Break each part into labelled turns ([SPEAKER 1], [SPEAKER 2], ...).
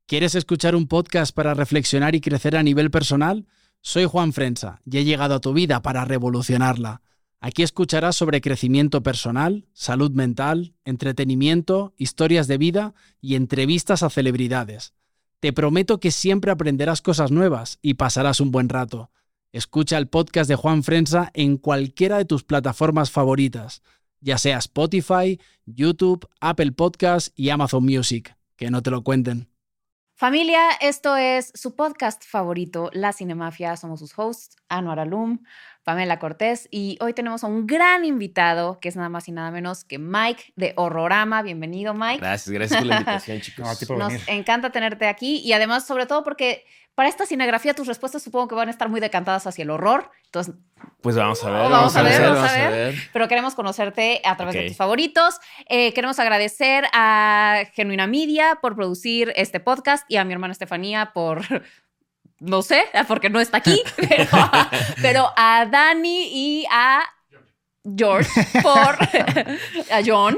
[SPEAKER 1] ¿Quieres escuchar un podcast para reflexionar y crecer a nivel personal? Soy Juan Frensa y he llegado a tu vida para revolucionarla. Aquí escucharás sobre crecimiento personal, salud mental, entretenimiento, historias de vida y entrevistas a celebridades. Te prometo que siempre aprenderás cosas nuevas y pasarás un buen rato. Escucha el podcast de Juan Frensa en cualquiera de tus plataformas favoritas, ya sea Spotify, YouTube, Apple Podcasts y Amazon Music. Que no te lo cuenten.
[SPEAKER 2] Familia, esto es su podcast favorito, La Cinemafia. Somos sus hosts, Anwar Alum, Pamela Cortés, y hoy tenemos a un gran invitado, que es nada más y nada menos que Mike de Horrorama. Bienvenido, Mike.
[SPEAKER 3] Gracias por la invitación, chicos.
[SPEAKER 4] No, a ti por
[SPEAKER 2] Nos
[SPEAKER 4] venir.
[SPEAKER 2] encanta tenerte aquí y además, sobre todo porque para esta cinegrafía tus respuestas supongo que van a estar muy decantadas hacia el horror. Entonces,
[SPEAKER 3] Pues vamos a ver.
[SPEAKER 2] Vamos a ver. Pero queremos conocerte a través de tus favoritos. Queremos agradecer a Genuina Media por producir este podcast y a mi hermana Estefanía por... No sé, porque no está aquí, pero a Dani y a George a John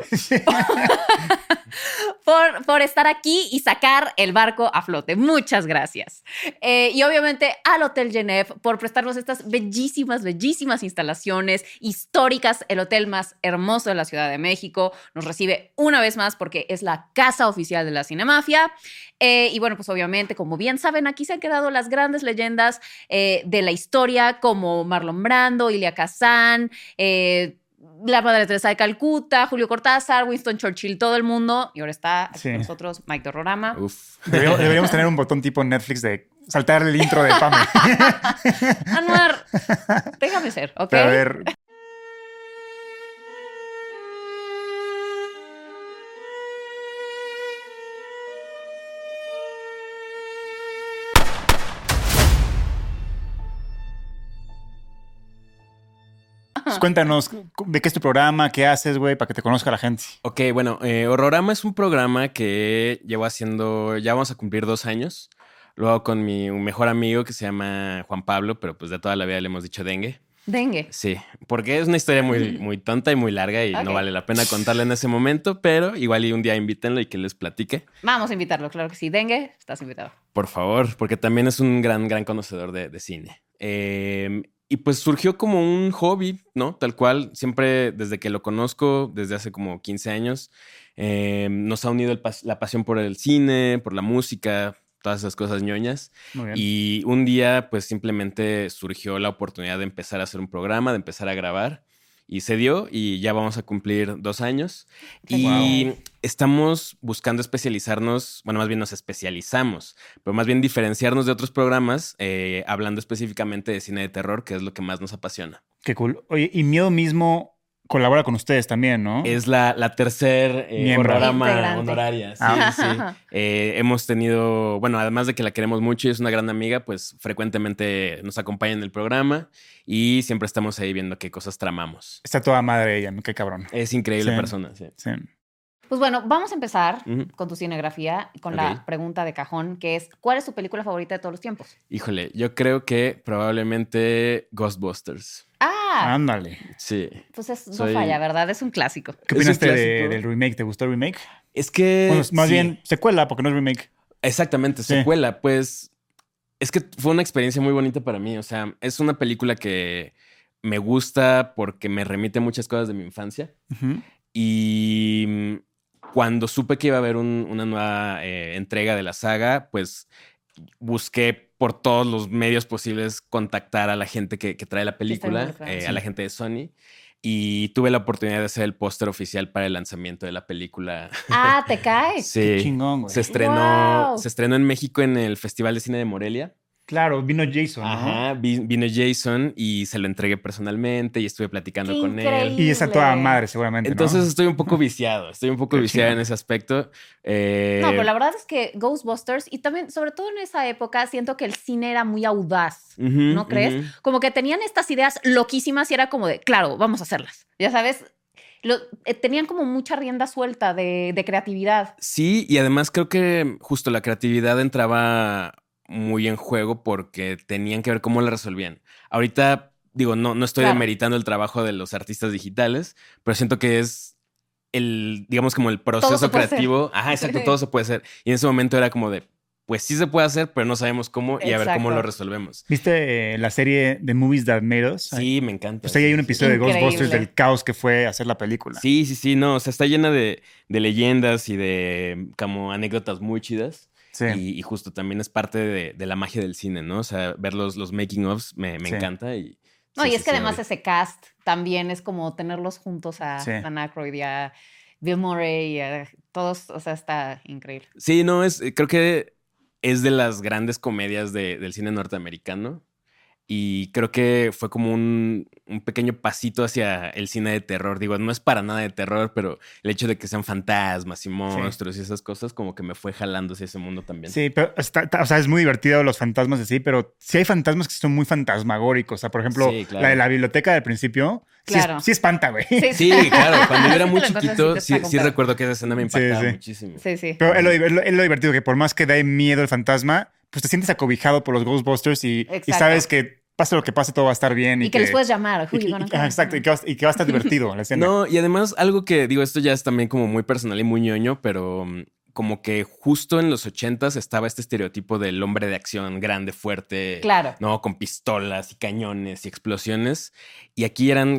[SPEAKER 2] por estar aquí y sacar el barco a flote. Muchas gracias. Y obviamente al Hotel Genève por prestarnos estas bellísimas instalaciones históricas. El hotel más hermoso de la Ciudad de México nos recibe una vez más porque es la casa oficial de la Cinemafia. Y bueno, pues obviamente, como bien saben, aquí se han quedado las grandes leyendas de la historia como Marlon Brando, Elia Kazan, la Madre Teresa de Calcuta, Julio Cortázar, Winston Churchill, todo el mundo. Y ahora está aquí con nosotros Mike de Horrorama.
[SPEAKER 4] Deberíamos tener un botón tipo Netflix de saltar el intro de Pame.
[SPEAKER 2] Anwar, déjame ser, ¿ok?
[SPEAKER 4] Pero a ver... Pues cuéntanos, ¿de qué es tu programa? ¿Qué haces, güey? Para que te conozca la gente.
[SPEAKER 3] Ok, bueno, Horrorama es un programa que llevo haciendo, ya vamos a cumplir 2 años. Lo hago con mi mejor amigo que se llama Juan Pablo, pero pues de toda la vida le hemos dicho Dengue.
[SPEAKER 2] Dengue.
[SPEAKER 3] Sí, porque es una historia muy tonta y muy larga y no vale la pena contarla en ese momento, pero igual y un día invítenlo y que les platique.
[SPEAKER 2] Vamos a invitarlo, claro que sí. Dengue, estás invitado.
[SPEAKER 3] Por favor, porque también es un gran conocedor de cine. Y pues surgió como un hobby, ¿no? Tal cual, siempre desde que lo conozco, desde hace como 15 años, nos ha unido la pasión por el cine, por la música, todas esas cosas ñoñas.
[SPEAKER 4] Muy bien.
[SPEAKER 3] Y un día pues simplemente surgió la oportunidad de empezar a hacer un programa, de empezar a grabar. Y se dio y ya vamos a cumplir 2 años. Y estamos buscando especializarnos, bueno, más bien nos especializamos, pero más bien diferenciarnos de otros programas, hablando específicamente de cine de terror, que es lo que más nos apasiona.
[SPEAKER 4] Qué cool. Oye, y Miedo mismo colabora con ustedes también, ¿no?
[SPEAKER 3] Es la tercer programa
[SPEAKER 2] Integrante.
[SPEAKER 3] honoraria. Sí,
[SPEAKER 4] Ah.
[SPEAKER 3] sí. Hemos tenido, bueno, además de que la queremos mucho y es una gran amiga, pues frecuentemente nos acompaña en el programa y siempre estamos ahí viendo qué cosas tramamos.
[SPEAKER 4] Está toda madre ella, ¿no? Qué cabrón.
[SPEAKER 3] Es increíble
[SPEAKER 4] Sí.
[SPEAKER 3] persona, sí.
[SPEAKER 4] Sí.
[SPEAKER 2] Pues bueno, vamos a empezar
[SPEAKER 3] Ujú.
[SPEAKER 2] con tu cinegrafía, con
[SPEAKER 3] Ok.
[SPEAKER 2] la pregunta de cajón, que es, ¿cuál es tu película favorita de todos los tiempos?
[SPEAKER 3] Híjole, yo creo que probablemente Ghostbusters.
[SPEAKER 2] Ah,
[SPEAKER 4] Ándale.
[SPEAKER 3] Sí.
[SPEAKER 2] pues no
[SPEAKER 3] soy-
[SPEAKER 2] falla, ¿verdad? Es un clásico.
[SPEAKER 4] ¿Qué
[SPEAKER 3] Es un
[SPEAKER 4] opinaste
[SPEAKER 3] clásico.
[SPEAKER 4] del remake? ¿Te gustó el remake?
[SPEAKER 3] Es que...
[SPEAKER 4] Bueno, más
[SPEAKER 3] sí.
[SPEAKER 4] bien secuela, porque no es remake.
[SPEAKER 3] Exactamente,
[SPEAKER 4] Sí.
[SPEAKER 3] secuela. Pues es que fue una experiencia muy bonita para mí. O sea, es una película que me gusta porque me remite muchas cosas de mi infancia.
[SPEAKER 4] Ujú.
[SPEAKER 3] Y cuando supe que iba a haber una nueva entrega de la saga, pues busqué por todos los medios posibles contactar a la gente que trae la película,
[SPEAKER 2] involucrada,
[SPEAKER 3] a la gente de Sony. Y tuve la oportunidad de hacer el póster oficial para el lanzamiento de la película.
[SPEAKER 2] Ah, ¿te cae?
[SPEAKER 3] Sí.
[SPEAKER 4] Qué chingón, güey.
[SPEAKER 3] Se estrenó,
[SPEAKER 2] Wow.
[SPEAKER 3] se estrenó en México en el Festival de Cine de Morelia.
[SPEAKER 4] Claro, vino Jason, ¿no?
[SPEAKER 3] Ajá, vino Jason y se lo entregué personalmente y estuve platicando
[SPEAKER 2] Qué
[SPEAKER 3] con él.
[SPEAKER 2] increíble.
[SPEAKER 4] Y está toda madre, seguramente, ¿no?
[SPEAKER 3] Entonces estoy un poco viciado,
[SPEAKER 4] Qué
[SPEAKER 3] en
[SPEAKER 4] chingón.
[SPEAKER 3] ese aspecto.
[SPEAKER 2] No, pero la verdad es que Ghostbusters, y también, sobre todo en esa época, siento que el cine era muy audaz,
[SPEAKER 3] Ujú,
[SPEAKER 2] ¿no crees?
[SPEAKER 3] ujú.
[SPEAKER 2] Como que tenían estas ideas loquísimas y era como de, claro, vamos a hacerlas. Ya sabes, tenían como mucha rienda suelta de creatividad.
[SPEAKER 3] Sí, y además creo que justo la creatividad entraba muy en juego porque tenían que ver cómo la resolvían. Ahorita, digo, no estoy
[SPEAKER 2] Claro.
[SPEAKER 3] demeritando el trabajo de los artistas digitales, pero siento que es digamos como el
[SPEAKER 2] Todo se
[SPEAKER 3] proceso
[SPEAKER 2] puede
[SPEAKER 3] creativo. Ajá, exacto, todo se puede hacer. Y en ese momento era como de, pues sí se puede hacer, pero no sabemos cómo y a ver cómo
[SPEAKER 2] Exacto.
[SPEAKER 3] lo resolvemos.
[SPEAKER 4] ¿Viste la serie de Movies That Made Us?
[SPEAKER 3] Sí, me encanta.
[SPEAKER 4] Pues ahí hay un
[SPEAKER 3] sí.
[SPEAKER 4] episodio de
[SPEAKER 2] Increíble.
[SPEAKER 4] Ghostbusters del caos que fue hacer la película.
[SPEAKER 3] Sí, no, o sea, está llena de leyendas y de como anécdotas muy chidas.
[SPEAKER 4] Sí.
[SPEAKER 3] Y justo también es parte de la magia del cine, ¿no? O sea, ver los making ofs me
[SPEAKER 4] Sí.
[SPEAKER 3] encanta. Y,
[SPEAKER 2] No,
[SPEAKER 3] sí,
[SPEAKER 2] y es
[SPEAKER 3] sí,
[SPEAKER 2] que
[SPEAKER 3] sí,
[SPEAKER 2] además
[SPEAKER 3] obvio.
[SPEAKER 2] ese cast también es como tenerlos juntos a
[SPEAKER 4] Sí.
[SPEAKER 2] Dan Aykroyd y a Bill Murray y a todos, o sea, está increíble.
[SPEAKER 3] Sí, no, creo que es de las grandes comedias del cine norteamericano. Y creo que fue como un pequeño pasito hacia el cine de terror. Digo, no es para nada de terror, pero el hecho de que sean fantasmas y monstruos y esas cosas como que me fue jalando hacia ese mundo también.
[SPEAKER 4] Sí, pero o sea, es muy divertido los fantasmas así, pero sí hay fantasmas que son muy fantasmagóricos. O sea, por ejemplo,
[SPEAKER 3] Sí, claro.
[SPEAKER 4] la de la biblioteca del principio,
[SPEAKER 2] Claro.
[SPEAKER 4] sí espanta, güey.
[SPEAKER 3] Sí, claro. Cuando yo era muy
[SPEAKER 2] Lo encuentras
[SPEAKER 3] chiquito,
[SPEAKER 2] y te saca un
[SPEAKER 3] sí
[SPEAKER 2] pedo.
[SPEAKER 3] recuerdo que esa escena me impactaba
[SPEAKER 4] Sí.
[SPEAKER 3] muchísimo.
[SPEAKER 2] Sí, sí.
[SPEAKER 4] Pero es lo divertido, que por más que dé miedo el fantasma, pues te sientes acobijado por los Ghostbusters y
[SPEAKER 2] Exacto.
[SPEAKER 4] sabes que pase lo que pase, todo va a estar bien.
[SPEAKER 2] Y que les puedes llamar. Who you gonna call?
[SPEAKER 4] Exacto, y que va a estar divertido la escena.
[SPEAKER 3] No, y además algo que digo, esto ya es también como muy personal y muy ñoño, pero como que justo en los 80s estaba este estereotipo del hombre de acción grande, fuerte,
[SPEAKER 2] Claro.
[SPEAKER 3] ¿no? Con pistolas y cañones y explosiones. Y aquí eran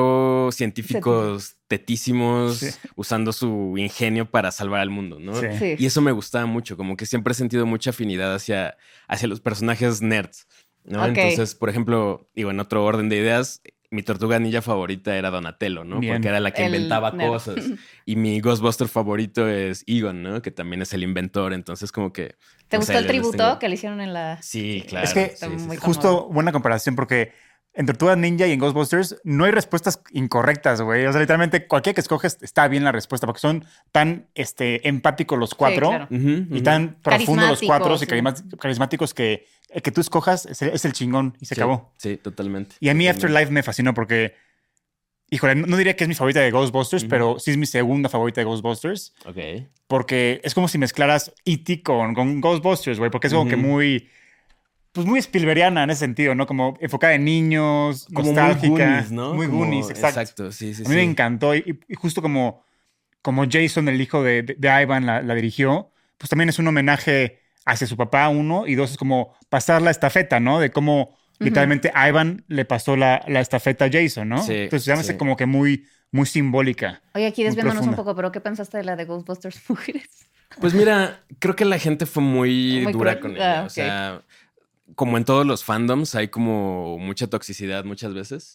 [SPEAKER 3] 4 científicos tetísimos
[SPEAKER 4] Sí.
[SPEAKER 3] usando su ingenio para salvar al mundo, ¿no?
[SPEAKER 4] Sí.
[SPEAKER 2] Sí.
[SPEAKER 3] Y eso me gustaba mucho, como que siempre he sentido mucha afinidad hacia los personajes nerds, ¿no?
[SPEAKER 2] Ok.
[SPEAKER 3] Entonces, por ejemplo, digo, en otro orden de ideas, mi tortuga ninja favorita era Donatello, ¿no?
[SPEAKER 4] Bien.
[SPEAKER 3] Porque era la que
[SPEAKER 2] El
[SPEAKER 3] inventaba
[SPEAKER 2] nerd.
[SPEAKER 3] cosas. Y mi Ghostbuster favorito es Egon, ¿no? Que también es el inventor. Entonces, como que...
[SPEAKER 2] ¿Te
[SPEAKER 3] no
[SPEAKER 2] gustó
[SPEAKER 3] sé,
[SPEAKER 2] el
[SPEAKER 3] les
[SPEAKER 2] tributo
[SPEAKER 3] tengo-
[SPEAKER 2] que le hicieron en la...?
[SPEAKER 3] Sí, claro.
[SPEAKER 4] Es que
[SPEAKER 2] Está
[SPEAKER 3] sí, sí,
[SPEAKER 2] muy
[SPEAKER 3] sí.
[SPEAKER 4] justo buena comparación, porque en Tortuga Ninja y en Ghostbusters no hay respuestas incorrectas, güey. O sea, literalmente cualquier que escoges está bien la respuesta, porque son tan empáticos los 4
[SPEAKER 2] claro.
[SPEAKER 3] Ujú,
[SPEAKER 4] y
[SPEAKER 3] ujú.
[SPEAKER 4] tan profundos los 4 y
[SPEAKER 2] Carismáticos,
[SPEAKER 4] carismáticos que el que tú escojas es el chingón y se
[SPEAKER 3] Sí,
[SPEAKER 4] acabó.
[SPEAKER 3] Sí, totalmente.
[SPEAKER 4] Y a mí
[SPEAKER 3] Totalmente.
[SPEAKER 4] Afterlife me fascinó porque, híjole, no diría que es mi favorita de Ghostbusters,
[SPEAKER 3] Ujú.
[SPEAKER 4] pero sí es mi segunda favorita de Ghostbusters,
[SPEAKER 3] Ok.
[SPEAKER 4] porque es como si mezclaras E.T. con Ghostbusters, güey, porque es como que
[SPEAKER 3] Ujú.
[SPEAKER 4] muy Spielbergiana en ese sentido, ¿no? Como enfocada en niños,
[SPEAKER 3] Como muy
[SPEAKER 4] nostálgica.
[SPEAKER 3] Goonies, ¿no?
[SPEAKER 4] Muy
[SPEAKER 3] Como-
[SPEAKER 4] Goonies, exacto.
[SPEAKER 3] Exacto, sí, sí,
[SPEAKER 4] A mí me
[SPEAKER 3] sí.
[SPEAKER 4] encantó y justo como Jason, el hijo de Ivan, la dirigió, pues también es un homenaje hacia su papá, uno, y dos, es como pasar la estafeta, ¿no? De cómo literalmente Ivan le pasó la estafeta a Jason, ¿no?
[SPEAKER 3] Sí,
[SPEAKER 4] Entonces se me hace
[SPEAKER 3] sí.
[SPEAKER 4] como que muy simbólica.
[SPEAKER 2] Oye, aquí
[SPEAKER 4] Muy
[SPEAKER 2] desviándonos un
[SPEAKER 4] profunda.
[SPEAKER 2] poco, pero ¿qué pensaste de la de Ghostbusters Mujeres?
[SPEAKER 3] Pues mira, creo que la gente fue muy
[SPEAKER 2] Muy
[SPEAKER 3] dura
[SPEAKER 2] cruel.
[SPEAKER 3] con ella.
[SPEAKER 2] Ah,
[SPEAKER 3] O sea, como en todos los fandoms, hay como mucha toxicidad muchas veces.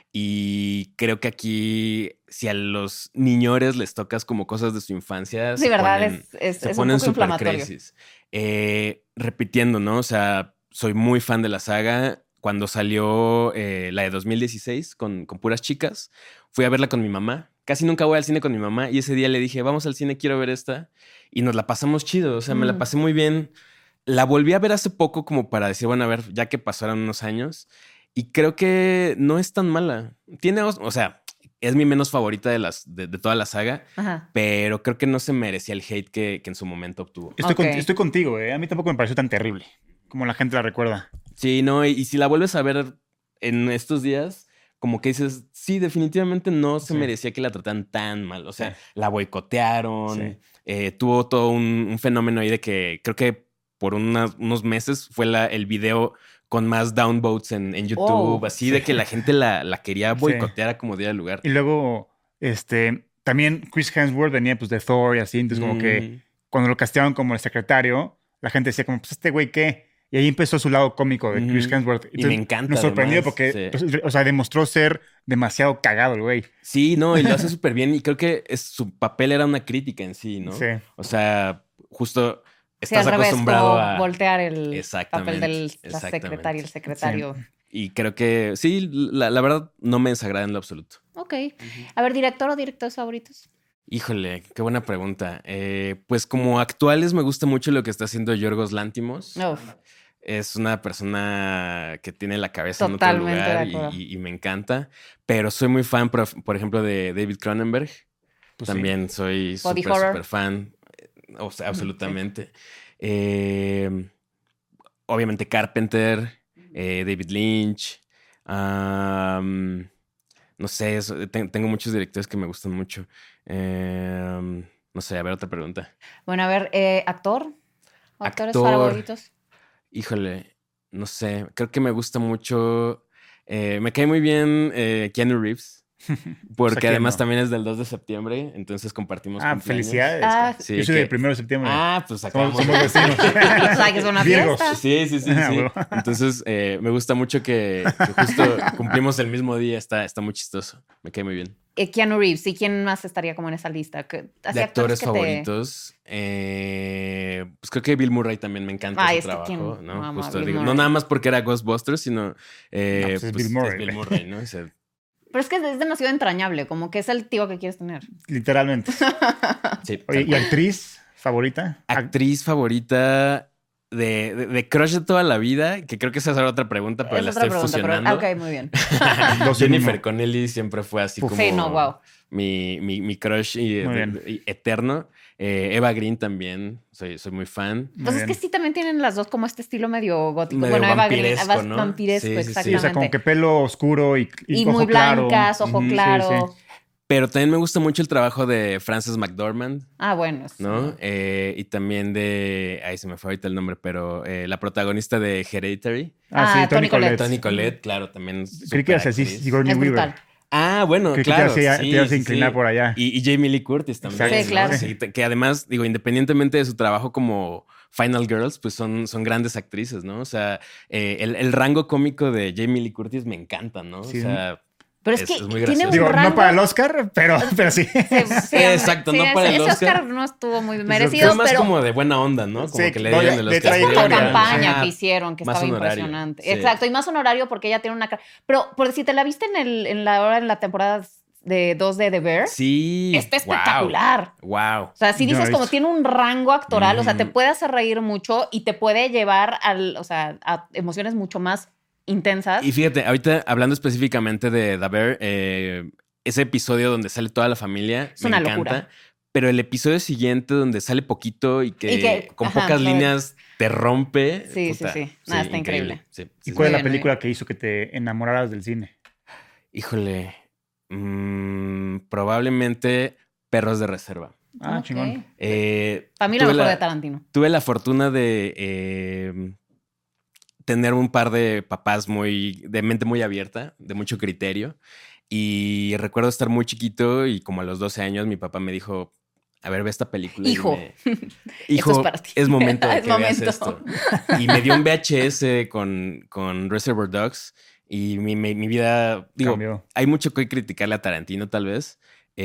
[SPEAKER 3] Y creo que aquí, si a los niñores les tocas como cosas de su infancia,
[SPEAKER 2] Sí,
[SPEAKER 3] se
[SPEAKER 2] ¿verdad?
[SPEAKER 3] ponen,
[SPEAKER 2] Es
[SPEAKER 3] se
[SPEAKER 2] un
[SPEAKER 3] ponen
[SPEAKER 2] poco
[SPEAKER 3] súper
[SPEAKER 2] inflamatorio.
[SPEAKER 3] crisis. Repitiendo, ¿no? O sea, soy muy fan de la saga. Cuando salió la de 2016 con puras chicas, fui a verla con mi mamá. Casi nunca voy al cine con mi mamá y ese día le dije, vamos al cine, quiero ver esta. Y nos la pasamos chido, o sea, me la pasé muy bien. La volví a ver hace poco como para decir, bueno, a ver, ya que pasaron unos años. Y creo que no es tan mala. O sea, es mi menos favorita de toda la saga,
[SPEAKER 2] Ajá.
[SPEAKER 3] pero creo que no se merecía el hate que en su momento obtuvo.
[SPEAKER 4] Estoy contigo, ¿eh? A mí tampoco me pareció tan terrible como la gente la recuerda.
[SPEAKER 3] Sí, no, y si la vuelves a ver en estos días, como que dices, sí, definitivamente no se
[SPEAKER 4] Sí.
[SPEAKER 3] merecía que la trataran tan mal. O sea,
[SPEAKER 4] Sí.
[SPEAKER 3] la boicotearon,
[SPEAKER 4] Sí.
[SPEAKER 3] tuvo todo un fenómeno ahí de que creo que por unos meses fue el video con más downvotes en YouTube, así
[SPEAKER 4] sí.
[SPEAKER 3] de que la gente la quería
[SPEAKER 4] Sí.
[SPEAKER 3] boicotear a como diera lugar.
[SPEAKER 4] Y luego, también Chris Hemsworth venía pues de Thor y así, entonces como que cuando lo castearon como el secretario, la gente decía como, pues este güey, ¿qué? Y ahí empezó su lado cómico de Chris
[SPEAKER 3] Ujú.
[SPEAKER 4] Hemsworth.
[SPEAKER 3] Y me encanta,
[SPEAKER 4] Nos sorprendió
[SPEAKER 3] además,
[SPEAKER 4] porque,
[SPEAKER 3] sí.
[SPEAKER 4] pues, o sea, demostró ser demasiado cagado el güey.
[SPEAKER 3] Sí, no, y lo hace súper bien. Y creo que su papel era una crítica en sí, ¿no?
[SPEAKER 4] Sí.
[SPEAKER 3] O sea, justo
[SPEAKER 2] Sí, al
[SPEAKER 3] estás
[SPEAKER 2] revés,
[SPEAKER 3] acostumbrado
[SPEAKER 2] como
[SPEAKER 3] a
[SPEAKER 2] voltear el
[SPEAKER 3] Exactamente,
[SPEAKER 2] papel de la
[SPEAKER 3] exactamente.
[SPEAKER 2] secretaria, el secretario.
[SPEAKER 3] Y creo que sí, la verdad no me desagrada en lo absoluto.
[SPEAKER 2] Ok. A ver, ¿director o directores favoritos?
[SPEAKER 3] Híjole, qué buena pregunta. Pues como actuales me gusta mucho lo que está haciendo Yorgos Lántimos.
[SPEAKER 2] Uf.
[SPEAKER 3] Es una persona que tiene la cabeza
[SPEAKER 2] Totalmente
[SPEAKER 3] en otro
[SPEAKER 2] de
[SPEAKER 3] lugar
[SPEAKER 2] acuerdo.
[SPEAKER 3] y me encanta. Pero soy muy fan, por ejemplo, de David Cronenberg.
[SPEAKER 4] Pues sí.
[SPEAKER 3] También soy
[SPEAKER 2] Body
[SPEAKER 3] súper,
[SPEAKER 2] horror.
[SPEAKER 3] súper fan. O sea, absolutamente. Obviamente Carpenter, David Lynch. No sé, tengo muchos directores que me gustan mucho. No sé, a ver, otra pregunta.
[SPEAKER 2] Bueno, a ver, actor ¿Actores
[SPEAKER 3] Actor.
[SPEAKER 2] favoritos?
[SPEAKER 3] Híjole, no sé. Creo que me gusta mucho. Me cae muy bien Keanu Reeves. Porque
[SPEAKER 4] ¿quién
[SPEAKER 3] además
[SPEAKER 4] no?
[SPEAKER 3] también es del 2 de septiembre, entonces compartimos cumpleaños.
[SPEAKER 4] Felicidades.
[SPEAKER 2] Ah,
[SPEAKER 3] Sí,
[SPEAKER 4] Yo soy
[SPEAKER 3] que-
[SPEAKER 4] del 1 de septiembre.
[SPEAKER 3] pues
[SPEAKER 4] somos
[SPEAKER 3] acabamos.
[SPEAKER 4] vecinos.
[SPEAKER 2] O sea, que es una
[SPEAKER 4] Virgos.
[SPEAKER 2] fiesta.
[SPEAKER 3] Sí.
[SPEAKER 4] Ah, bueno.
[SPEAKER 3] Entonces, me gusta mucho que justo cumplimos el mismo día. Está muy chistoso. Me cae muy bien.
[SPEAKER 2] Keanu Reeves. ¿Y quién más estaría como en esa lista? Así
[SPEAKER 3] De actores
[SPEAKER 2] que
[SPEAKER 3] favoritos, pues creo que Bill Murray también me encanta
[SPEAKER 2] Ay,
[SPEAKER 3] su
[SPEAKER 2] es que
[SPEAKER 3] trabajo,
[SPEAKER 2] quién
[SPEAKER 3] ¿no?
[SPEAKER 2] no ama a
[SPEAKER 3] Justo
[SPEAKER 2] Bill
[SPEAKER 3] digo,
[SPEAKER 2] Murray.
[SPEAKER 3] no nada más porque era Ghostbusters, sino
[SPEAKER 4] pues es Bill Murray.
[SPEAKER 3] es Bill Murray, ¿no? Ese-
[SPEAKER 2] Pero es que es demasiado entrañable, como que es el tío que quieres tener.
[SPEAKER 4] Literalmente.
[SPEAKER 3] sí,
[SPEAKER 4] Oye,
[SPEAKER 3] tal
[SPEAKER 4] ¿y
[SPEAKER 3] cual.
[SPEAKER 4] actriz favorita?
[SPEAKER 3] Actriz favorita de crush de toda la vida, que creo que esa es otra pregunta, pero
[SPEAKER 2] Es
[SPEAKER 3] la
[SPEAKER 2] otra
[SPEAKER 3] estoy
[SPEAKER 2] pregunta,
[SPEAKER 3] fusionando.
[SPEAKER 2] pero ok, muy bien.
[SPEAKER 4] Dos en
[SPEAKER 3] Jennifer
[SPEAKER 4] uno.
[SPEAKER 3] Connelly siempre fue así como
[SPEAKER 2] Sí, no, wow.
[SPEAKER 3] mi crush
[SPEAKER 4] Muy bien.
[SPEAKER 3] eterno. Eva Green también, soy muy fan.
[SPEAKER 4] Muy
[SPEAKER 2] Pues es que
[SPEAKER 4] bien.
[SPEAKER 2] sí, también tienen las dos como este estilo medio gótico.
[SPEAKER 3] Medio
[SPEAKER 2] bueno, Eva Green,
[SPEAKER 3] vampiresco, ¿no?
[SPEAKER 2] vampiresco,
[SPEAKER 3] Sí, sí, sí.
[SPEAKER 2] exactamente.
[SPEAKER 4] O sea, como que pelo oscuro y
[SPEAKER 2] Y
[SPEAKER 4] ojo
[SPEAKER 2] muy
[SPEAKER 4] claro.
[SPEAKER 2] blancas, ojo
[SPEAKER 3] Ujú, sí,
[SPEAKER 2] claro.
[SPEAKER 4] sí.
[SPEAKER 3] Pero también me gusta mucho el trabajo de Frances McDormand,
[SPEAKER 2] Ah, bueno. sí.
[SPEAKER 3] ¿no? Y también ay, se me fue ahorita el nombre, pero la protagonista de Hereditary,
[SPEAKER 4] Ah, sí, Toni Collette.
[SPEAKER 3] Toni Collette, claro, también.
[SPEAKER 4] Creí que eras así,
[SPEAKER 3] superactriz.
[SPEAKER 4] Sigourney
[SPEAKER 2] Es
[SPEAKER 4] Weaver.
[SPEAKER 2] brutal.
[SPEAKER 3] Ah, bueno,
[SPEAKER 4] Creí que
[SPEAKER 3] claro.
[SPEAKER 4] te ibas a
[SPEAKER 3] sí,
[SPEAKER 4] inclinar
[SPEAKER 3] sí.
[SPEAKER 4] por allá.
[SPEAKER 3] Y Jamie Lee Curtis también.
[SPEAKER 4] Exacto.
[SPEAKER 2] Sí, claro.
[SPEAKER 3] Sí, que además, digo, independientemente de su trabajo como Final Girls, pues son grandes actrices, ¿no? O sea, el rango cómico de Jamie Lee Curtis me encanta, ¿no?
[SPEAKER 4] Sí,
[SPEAKER 3] o sea,
[SPEAKER 2] Pero es
[SPEAKER 3] es
[SPEAKER 2] que
[SPEAKER 3] muy
[SPEAKER 2] tiene
[SPEAKER 3] gracioso.
[SPEAKER 2] un
[SPEAKER 4] Digo,
[SPEAKER 2] rango...
[SPEAKER 4] no para el Oscar, pero sí.
[SPEAKER 2] Sí,
[SPEAKER 3] Exacto, no para el
[SPEAKER 2] ese
[SPEAKER 3] Oscar.
[SPEAKER 2] Oscar no estuvo muy
[SPEAKER 3] fue
[SPEAKER 2] merecido,
[SPEAKER 3] más
[SPEAKER 2] pero
[SPEAKER 3] como de buena onda, ¿no? Como
[SPEAKER 4] Sí,
[SPEAKER 3] que le
[SPEAKER 4] no,
[SPEAKER 3] dieron
[SPEAKER 4] de
[SPEAKER 3] el Oscar.
[SPEAKER 2] es por la
[SPEAKER 4] trayectoria.
[SPEAKER 2] campaña
[SPEAKER 3] Ajá.
[SPEAKER 2] que hicieron, que
[SPEAKER 3] Más
[SPEAKER 2] estaba
[SPEAKER 3] honorario,
[SPEAKER 2] impresionante.
[SPEAKER 3] sí.
[SPEAKER 2] Exacto, y más honorario porque ella tiene una... Pero por si te la viste en la temporada de 2 de The Bear,
[SPEAKER 3] Sí.
[SPEAKER 2] está espectacular.
[SPEAKER 3] Wow.
[SPEAKER 2] O sea, si
[SPEAKER 4] Yo
[SPEAKER 2] dices
[SPEAKER 4] he
[SPEAKER 2] como
[SPEAKER 4] visto.
[SPEAKER 2] tiene un rango actoral, o sea, te
[SPEAKER 3] Ujú.
[SPEAKER 2] puede hacer reír mucho y te puede llevar a emociones mucho más intensas.
[SPEAKER 3] Y fíjate, ahorita hablando específicamente de The Bear, ese episodio donde sale toda la familia
[SPEAKER 2] Es
[SPEAKER 3] me
[SPEAKER 2] una
[SPEAKER 3] encanta.
[SPEAKER 2] locura.
[SPEAKER 3] Pero el episodio siguiente donde sale poquito y
[SPEAKER 2] Y que,
[SPEAKER 3] con
[SPEAKER 2] ajá,
[SPEAKER 3] pocas
[SPEAKER 2] lo de-
[SPEAKER 3] líneas te rompe.
[SPEAKER 2] Sí, sí, sí. Nada, está increíble.
[SPEAKER 3] Sí,
[SPEAKER 4] ¿Y
[SPEAKER 3] sí,
[SPEAKER 4] cuál es
[SPEAKER 2] Muy
[SPEAKER 4] la
[SPEAKER 2] bien,
[SPEAKER 4] película que hizo que te enamoraras del cine?
[SPEAKER 3] Híjole. Probablemente Perros de Reserva.
[SPEAKER 4] Ah,
[SPEAKER 2] Ok.
[SPEAKER 4] chingón.
[SPEAKER 2] Para mí la
[SPEAKER 3] Tuve
[SPEAKER 2] mejor de Tarantino.
[SPEAKER 3] Tuve la fortuna de tener un par de papás de mente muy abierta, de mucho criterio. Y recuerdo estar muy chiquito y como a los 12 años mi papá me dijo, a ver, ve esta película.
[SPEAKER 2] Hijo.
[SPEAKER 3] Hijo,
[SPEAKER 2] Esto es para ti.
[SPEAKER 3] es momento de
[SPEAKER 2] Es
[SPEAKER 3] que veas
[SPEAKER 2] momento.
[SPEAKER 3] esto. Y me dio un VHS con Reservoir Dogs y mi vida, digo,
[SPEAKER 4] Cambió.
[SPEAKER 3] hay mucho que criticarle a Tarantino tal vez,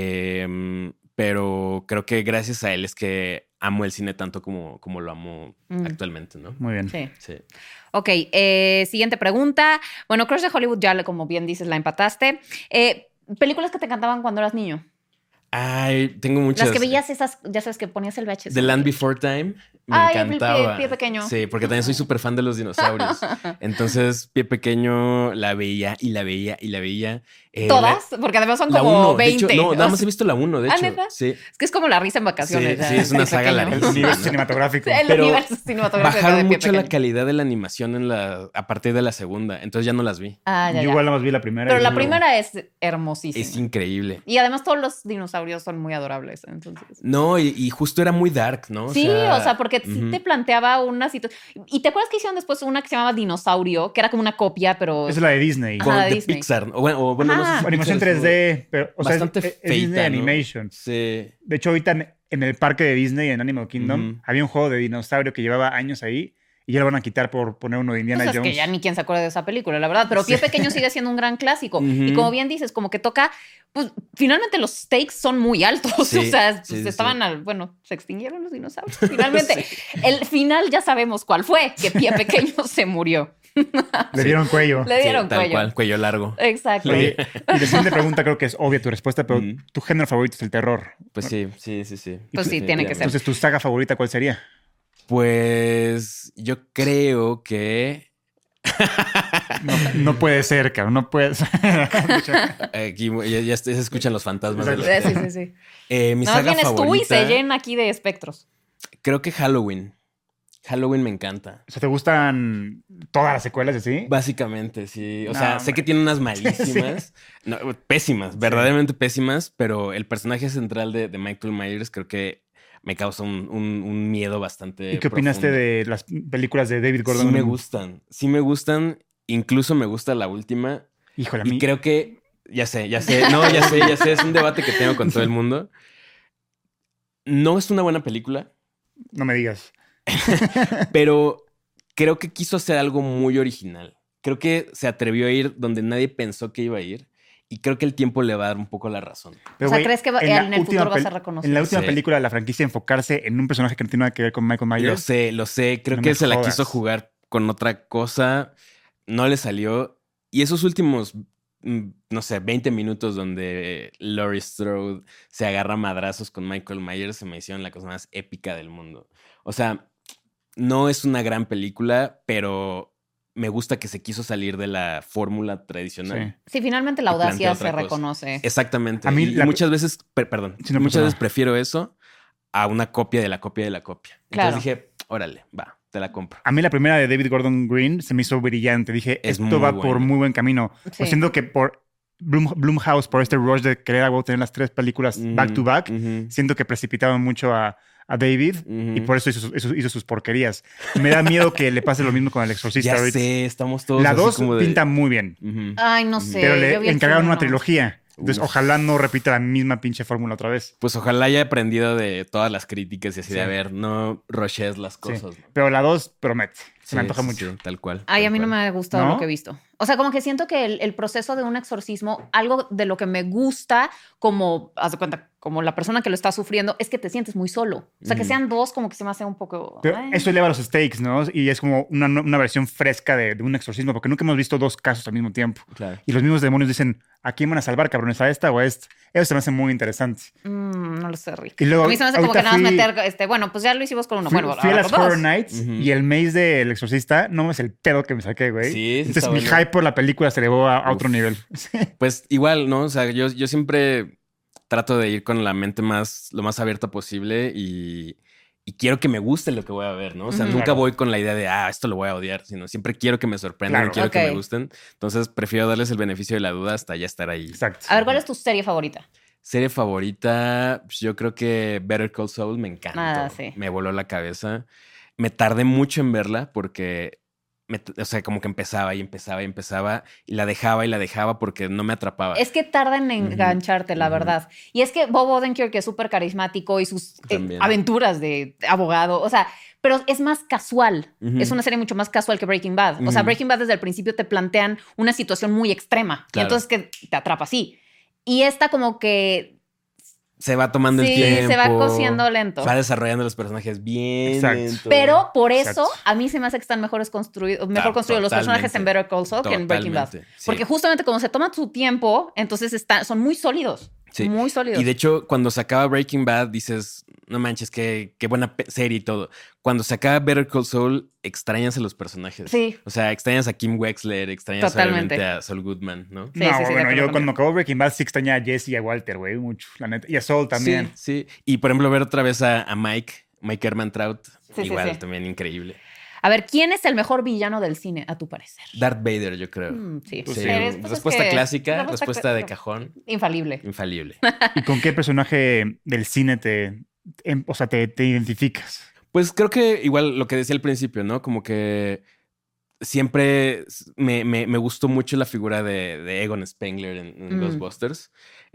[SPEAKER 3] pero creo que gracias a él es que amo el cine tanto como lo amo actualmente, ¿no?
[SPEAKER 4] Muy bien.
[SPEAKER 2] Sí.
[SPEAKER 3] Sí.
[SPEAKER 2] Ok, siguiente pregunta. Bueno, Crush de Hollywood ya, como bien dices, la empataste. ¿Películas que te encantaban cuando eras niño?
[SPEAKER 3] Ay, tengo muchas.
[SPEAKER 2] Las que veías esas, ya sabes que ponías el VHS.
[SPEAKER 3] The Land Before Time. Me
[SPEAKER 2] Ay, el
[SPEAKER 3] encantaba.
[SPEAKER 2] Pie Pequeño.
[SPEAKER 3] Sí, porque también soy súper fan de los dinosaurios. Entonces, Pie Pequeño la veía y la veía y la veía.
[SPEAKER 2] ¿Todas? Porque además son
[SPEAKER 3] La
[SPEAKER 2] como
[SPEAKER 3] 1.
[SPEAKER 2] 20.
[SPEAKER 3] De hecho, no, nada
[SPEAKER 2] O
[SPEAKER 3] más
[SPEAKER 2] sea,
[SPEAKER 3] he visto la 1, de
[SPEAKER 2] ¿Ah,
[SPEAKER 3] hecho.
[SPEAKER 2] neta?
[SPEAKER 3] Sí.
[SPEAKER 2] Es que es como la risa en vacaciones.
[SPEAKER 3] Sí,
[SPEAKER 2] ya,
[SPEAKER 3] sí, es una
[SPEAKER 2] Pie
[SPEAKER 3] saga
[SPEAKER 2] Pequeño.
[SPEAKER 4] El
[SPEAKER 3] larguísima.
[SPEAKER 4] universo cinematográfico.
[SPEAKER 2] El
[SPEAKER 3] Pero
[SPEAKER 2] universo cinematográfico
[SPEAKER 3] bajaron
[SPEAKER 2] de Pie
[SPEAKER 3] mucho la
[SPEAKER 2] Pequeño.
[SPEAKER 3] calidad de la animación a partir de la segunda. Entonces ya no las vi.
[SPEAKER 2] Ah, ya,
[SPEAKER 4] Yo
[SPEAKER 2] ya.
[SPEAKER 4] igual nada más vi la primera.
[SPEAKER 2] Pero
[SPEAKER 4] y
[SPEAKER 2] la
[SPEAKER 4] luego-
[SPEAKER 2] primera es hermosísima.
[SPEAKER 3] Es increíble.
[SPEAKER 2] Y además todos los dinosaurios son muy adorables. Entonces.
[SPEAKER 3] No, y justo era muy dark, ¿no?
[SPEAKER 2] Sí, o sea, porque sí
[SPEAKER 3] ujú.
[SPEAKER 2] te planteaba una situación. ¿Y te acuerdas que hicieron después una que se llamaba Dinosaurio? Que era como una copia, pero...
[SPEAKER 4] Esa es la de Disney.
[SPEAKER 2] Ajá,
[SPEAKER 3] De
[SPEAKER 2] Disney.
[SPEAKER 3] Pixar. O bueno, no sé
[SPEAKER 2] Ajá.
[SPEAKER 3] si
[SPEAKER 4] Animación
[SPEAKER 3] Pixar estuvo-
[SPEAKER 4] 3D, pero o sea,
[SPEAKER 3] Bastante
[SPEAKER 4] es Disney
[SPEAKER 3] feita, ¿no?
[SPEAKER 4] Animation.
[SPEAKER 3] Sí.
[SPEAKER 4] De hecho, ahorita en el parque de Disney, en Animal Kingdom,
[SPEAKER 3] Ujú.
[SPEAKER 4] había un juego de dinosaurio que llevaba años ahí y ya lo van a quitar por poner uno de Indiana
[SPEAKER 2] Pues es
[SPEAKER 4] Jones.
[SPEAKER 2] que ya ni quien se acuerda de esa película, la verdad. Pero Pie Pequeño sigue siendo un gran clásico.
[SPEAKER 3] Ujú.
[SPEAKER 2] Y como bien dices, como que toca... Pues finalmente los stakes son muy altos.
[SPEAKER 3] Sí,
[SPEAKER 2] o sea,
[SPEAKER 3] sí,
[SPEAKER 2] pues,
[SPEAKER 3] sí,
[SPEAKER 2] estaban
[SPEAKER 3] sí.
[SPEAKER 2] bueno, se extinguieron los dinosaurios. Finalmente, el final ya sabemos cuál fue, que Pie Pequeño se murió.
[SPEAKER 4] Le dieron cuello.
[SPEAKER 2] Le dieron
[SPEAKER 3] Sí, tal
[SPEAKER 2] cuello.
[SPEAKER 3] cual, cuello largo.
[SPEAKER 2] Exacto.
[SPEAKER 4] Oye, y la siguiente pregunta creo que es obvia tu respuesta, pero
[SPEAKER 3] Ujú.
[SPEAKER 4] tu género favorito es el terror.
[SPEAKER 3] Pues sí.
[SPEAKER 2] Pues sí, tiene que ser.
[SPEAKER 4] Entonces, ¿tu saga favorita cuál sería?
[SPEAKER 3] Pues yo creo que
[SPEAKER 4] No puede ser, cabrón, no puede ser.
[SPEAKER 3] aquí ya se escuchan los fantasmas. de la-
[SPEAKER 2] Sí, sí, sí.
[SPEAKER 3] Mi
[SPEAKER 2] Nada más
[SPEAKER 3] saga
[SPEAKER 2] vienes tú y
[SPEAKER 3] favorita,
[SPEAKER 2] se llena aquí de espectros.
[SPEAKER 3] creo que Halloween. Halloween me encanta.
[SPEAKER 4] O sea, ¿te gustan todas las secuelas así?
[SPEAKER 3] Básicamente, sí. O
[SPEAKER 4] No,
[SPEAKER 3] sea, sé
[SPEAKER 4] hombre.
[SPEAKER 3] que tiene unas malísimas, no, pésimas, verdaderamente pésimas, pero el personaje central de Michael Myers creo que me causa un miedo bastante
[SPEAKER 4] ¿Y qué opinaste
[SPEAKER 3] profundo.
[SPEAKER 4] de las películas de David Gordon
[SPEAKER 3] Sí me
[SPEAKER 4] Green?
[SPEAKER 3] gustan, sí me gustan. Incluso me gusta la última.
[SPEAKER 4] Híjole, a
[SPEAKER 3] Y
[SPEAKER 4] mí
[SPEAKER 3] creo que, ya sé, no, ya sé, es un debate que tengo con todo el mundo. No es una buena película,
[SPEAKER 4] no me digas.
[SPEAKER 3] pero creo que quiso hacer algo muy original. Creo que se atrevió a ir donde nadie pensó que iba a ir. Y creo que el tiempo le va a dar un poco la razón.
[SPEAKER 4] Pero,
[SPEAKER 2] O sea,
[SPEAKER 4] güey,
[SPEAKER 2] ¿crees que
[SPEAKER 4] la
[SPEAKER 2] en el
[SPEAKER 4] última
[SPEAKER 2] futuro va a ser
[SPEAKER 4] pel-
[SPEAKER 2] reconocido?
[SPEAKER 4] En la última
[SPEAKER 3] Sí.
[SPEAKER 4] película de la franquicia enfocarse en un personaje que no tiene nada que ver con Michael Myers.
[SPEAKER 3] Lo sé. Creo
[SPEAKER 4] No
[SPEAKER 3] que
[SPEAKER 4] me
[SPEAKER 3] se la
[SPEAKER 4] jodas.
[SPEAKER 3] quiso jugar con otra cosa. No le salió. Y esos últimos, no sé, 20 minutos donde Laurie Strode se agarra a madrazos con Michael Myers se me hicieron la cosa más épica del mundo. O sea, no es una gran película, pero me gusta que se quiso salir de la fórmula tradicional.
[SPEAKER 2] Sí, finalmente la
[SPEAKER 3] Y plantea
[SPEAKER 2] audacia
[SPEAKER 3] otra
[SPEAKER 2] se
[SPEAKER 3] cosa.
[SPEAKER 2] reconoce.
[SPEAKER 3] Exactamente.
[SPEAKER 4] A mí
[SPEAKER 3] Y muchas veces, perdón,
[SPEAKER 4] Sí, no
[SPEAKER 3] muchas
[SPEAKER 4] pasa
[SPEAKER 3] veces
[SPEAKER 4] nada.
[SPEAKER 3] prefiero eso a una copia de la copia de la copia.
[SPEAKER 2] Claro.
[SPEAKER 3] Entonces dije, órale, va, te la compro.
[SPEAKER 4] A mí la primera de David Gordon Green se me hizo brillante. Dije,
[SPEAKER 3] Es
[SPEAKER 4] esto
[SPEAKER 3] muy
[SPEAKER 4] va por
[SPEAKER 3] buena.
[SPEAKER 4] muy buen camino.
[SPEAKER 2] Sí.
[SPEAKER 4] Pues siento que por Blumhouse, por este rush de querer a huevo tener las 3 películas back to back, siento que precipitaban mucho a David y por eso hizo sus porquerías. Me da miedo que le pase lo mismo con El Exorcista.
[SPEAKER 3] Ya
[SPEAKER 4] ahorita.
[SPEAKER 3] sé, estamos todos
[SPEAKER 4] La
[SPEAKER 3] así
[SPEAKER 4] 2
[SPEAKER 3] como de...
[SPEAKER 4] pinta muy bien,
[SPEAKER 3] Ujú.
[SPEAKER 2] Ay, no sé.
[SPEAKER 4] pero
[SPEAKER 2] yo vi
[SPEAKER 4] le
[SPEAKER 2] el
[SPEAKER 4] encargaron una
[SPEAKER 2] chileno.
[SPEAKER 4] trilogía. Entonces,
[SPEAKER 3] Uf.
[SPEAKER 4] ojalá no repita la misma pinche fórmula otra vez.
[SPEAKER 3] Pues ojalá haya aprendido de todas las críticas y así
[SPEAKER 4] Sí.
[SPEAKER 3] de, a ver, no rushes las
[SPEAKER 4] Sí.
[SPEAKER 3] cosas. ¿no?
[SPEAKER 4] Pero la 2 promete. Se me
[SPEAKER 3] Sí,
[SPEAKER 4] antoja
[SPEAKER 3] sí,
[SPEAKER 4] mucho.
[SPEAKER 3] sí, tal cual.
[SPEAKER 2] Ay,
[SPEAKER 3] tal
[SPEAKER 2] a mí no
[SPEAKER 3] cual.
[SPEAKER 2] me ha gustado
[SPEAKER 4] ¿No?
[SPEAKER 2] lo que he visto. O sea, como que siento que el proceso de un exorcismo, algo de lo que me gusta, como, haz de cuenta, como la persona que lo está sufriendo, es que te sientes muy solo. O sea, que
[SPEAKER 3] Ujú.
[SPEAKER 2] sean dos, como que se me hace un poco...
[SPEAKER 4] Pero
[SPEAKER 2] ay.
[SPEAKER 4] eso eleva los stakes, ¿no? Y es como una versión fresca de un exorcismo, porque nunca hemos visto 2 casos al mismo tiempo.
[SPEAKER 3] Claro.
[SPEAKER 4] Y los mismos demonios dicen, ¿a quién van a salvar, cabrones? ¿A esta o a esta? Eso se me hace muy interesante.
[SPEAKER 2] No lo sé, Rick.
[SPEAKER 4] Y luego,
[SPEAKER 2] A mí se me hace como
[SPEAKER 4] ahorita
[SPEAKER 2] que nada más
[SPEAKER 4] fui-
[SPEAKER 2] meter, bueno, pues ya lo hicimos con uno.
[SPEAKER 4] Fui,
[SPEAKER 2] Bueno,
[SPEAKER 4] fui a
[SPEAKER 2] ahora
[SPEAKER 4] las
[SPEAKER 2] con dos.
[SPEAKER 4] Horror Nights
[SPEAKER 3] Ujú.
[SPEAKER 4] y el maze del exorcista, no es el pedo que me saqué, güey.
[SPEAKER 3] Sí,
[SPEAKER 4] Entonces
[SPEAKER 3] está
[SPEAKER 4] mi
[SPEAKER 3] bueno.
[SPEAKER 4] hype por la película se elevó a otro
[SPEAKER 3] Uf.
[SPEAKER 4] nivel.
[SPEAKER 3] Pues igual, ¿no? O sea, yo siempre trato de ir con la mente lo más abierta posible y quiero que me guste lo que voy a ver, ¿no? O sea,
[SPEAKER 2] Ujú.
[SPEAKER 3] nunca
[SPEAKER 4] Claro.
[SPEAKER 3] voy con la idea de, esto lo voy a odiar, sino siempre quiero que me sorprendan
[SPEAKER 4] Claro.
[SPEAKER 3] y quiero que
[SPEAKER 2] Ok.
[SPEAKER 3] me gusten. Entonces, prefiero darles el beneficio de la duda hasta ya estar ahí.
[SPEAKER 4] Exacto.
[SPEAKER 2] A ver, ¿cuál es tu serie favorita?
[SPEAKER 3] Serie favorita, pues yo creo que Better Call Saul me encantó.
[SPEAKER 2] Ah, sí.
[SPEAKER 3] Me voló la cabeza. Me tardé mucho en verla porque, o sea, como que empezaba y la dejaba porque no me atrapaba.
[SPEAKER 2] Es que tarda en engancharte, la
[SPEAKER 3] Ujú.
[SPEAKER 2] verdad. Y es que Bob Odenkirk, que es súper carismático y sus
[SPEAKER 3] También.
[SPEAKER 2] aventuras de abogado, o sea, pero es más casual.
[SPEAKER 3] Ujú.
[SPEAKER 2] Es una serie mucho más casual que Breaking Bad. O sea,
[SPEAKER 3] Ujú.
[SPEAKER 2] Breaking Bad desde el principio te plantean una situación muy extrema. Y
[SPEAKER 3] Claro.
[SPEAKER 2] entonces que te atrapa así. Y esta como que
[SPEAKER 3] Se va tomando el
[SPEAKER 2] sí,
[SPEAKER 3] tiempo.
[SPEAKER 2] se va cociendo lento.
[SPEAKER 3] Va desarrollando los personajes bien
[SPEAKER 4] Exacto.
[SPEAKER 3] lento.
[SPEAKER 2] Pero por eso
[SPEAKER 4] Exacto.
[SPEAKER 2] a mí se me hace que están mejor construidos los personajes en
[SPEAKER 3] Totalmente.
[SPEAKER 2] Better Call Saul que en Breaking Bad.
[SPEAKER 3] Totalmente, sí.
[SPEAKER 2] Porque justamente como se toman su tiempo, entonces son muy sólidos.
[SPEAKER 3] Sí.
[SPEAKER 2] Muy sólidos.
[SPEAKER 3] Y de hecho, cuando se acaba Breaking Bad, dices, no manches, qué buena serie y todo. Cuando se acaba Better Call Saul, extrañas a los personajes.
[SPEAKER 2] Sí.
[SPEAKER 3] O sea, extrañas a Kim Wexler, extrañas
[SPEAKER 2] Totalmente.
[SPEAKER 3] obviamente a Saul Goodman, ¿no?
[SPEAKER 2] Sí,
[SPEAKER 4] no,
[SPEAKER 2] sí, sí, de
[SPEAKER 4] bueno,
[SPEAKER 2] acuerdo
[SPEAKER 4] yo
[SPEAKER 2] contigo.
[SPEAKER 4] cuando acabó Breaking Bad sí extrañé a Jesse y a Walter, güey, mucho, la neta. Y a Saul también.
[SPEAKER 3] Sí, sí. Y por ejemplo, ver otra vez a Mike Ehrmantraut,
[SPEAKER 2] Sí,
[SPEAKER 3] igual
[SPEAKER 2] sí.
[SPEAKER 3] también increíble.
[SPEAKER 2] A ver, ¿quién es el mejor villano del cine, a tu parecer?
[SPEAKER 3] Darth Vader, yo creo.
[SPEAKER 2] Sí,
[SPEAKER 3] Sí,
[SPEAKER 2] Pues es
[SPEAKER 3] respuesta
[SPEAKER 2] que-
[SPEAKER 3] clásica, respuesta de cajón,
[SPEAKER 2] Infalible.
[SPEAKER 3] infalible.
[SPEAKER 4] ¿Y con qué personaje del cine te identificas?
[SPEAKER 3] Pues creo que igual lo que decía al principio, ¿no? Como que siempre me gustó mucho la figura de Egon Spengler en Ghostbusters.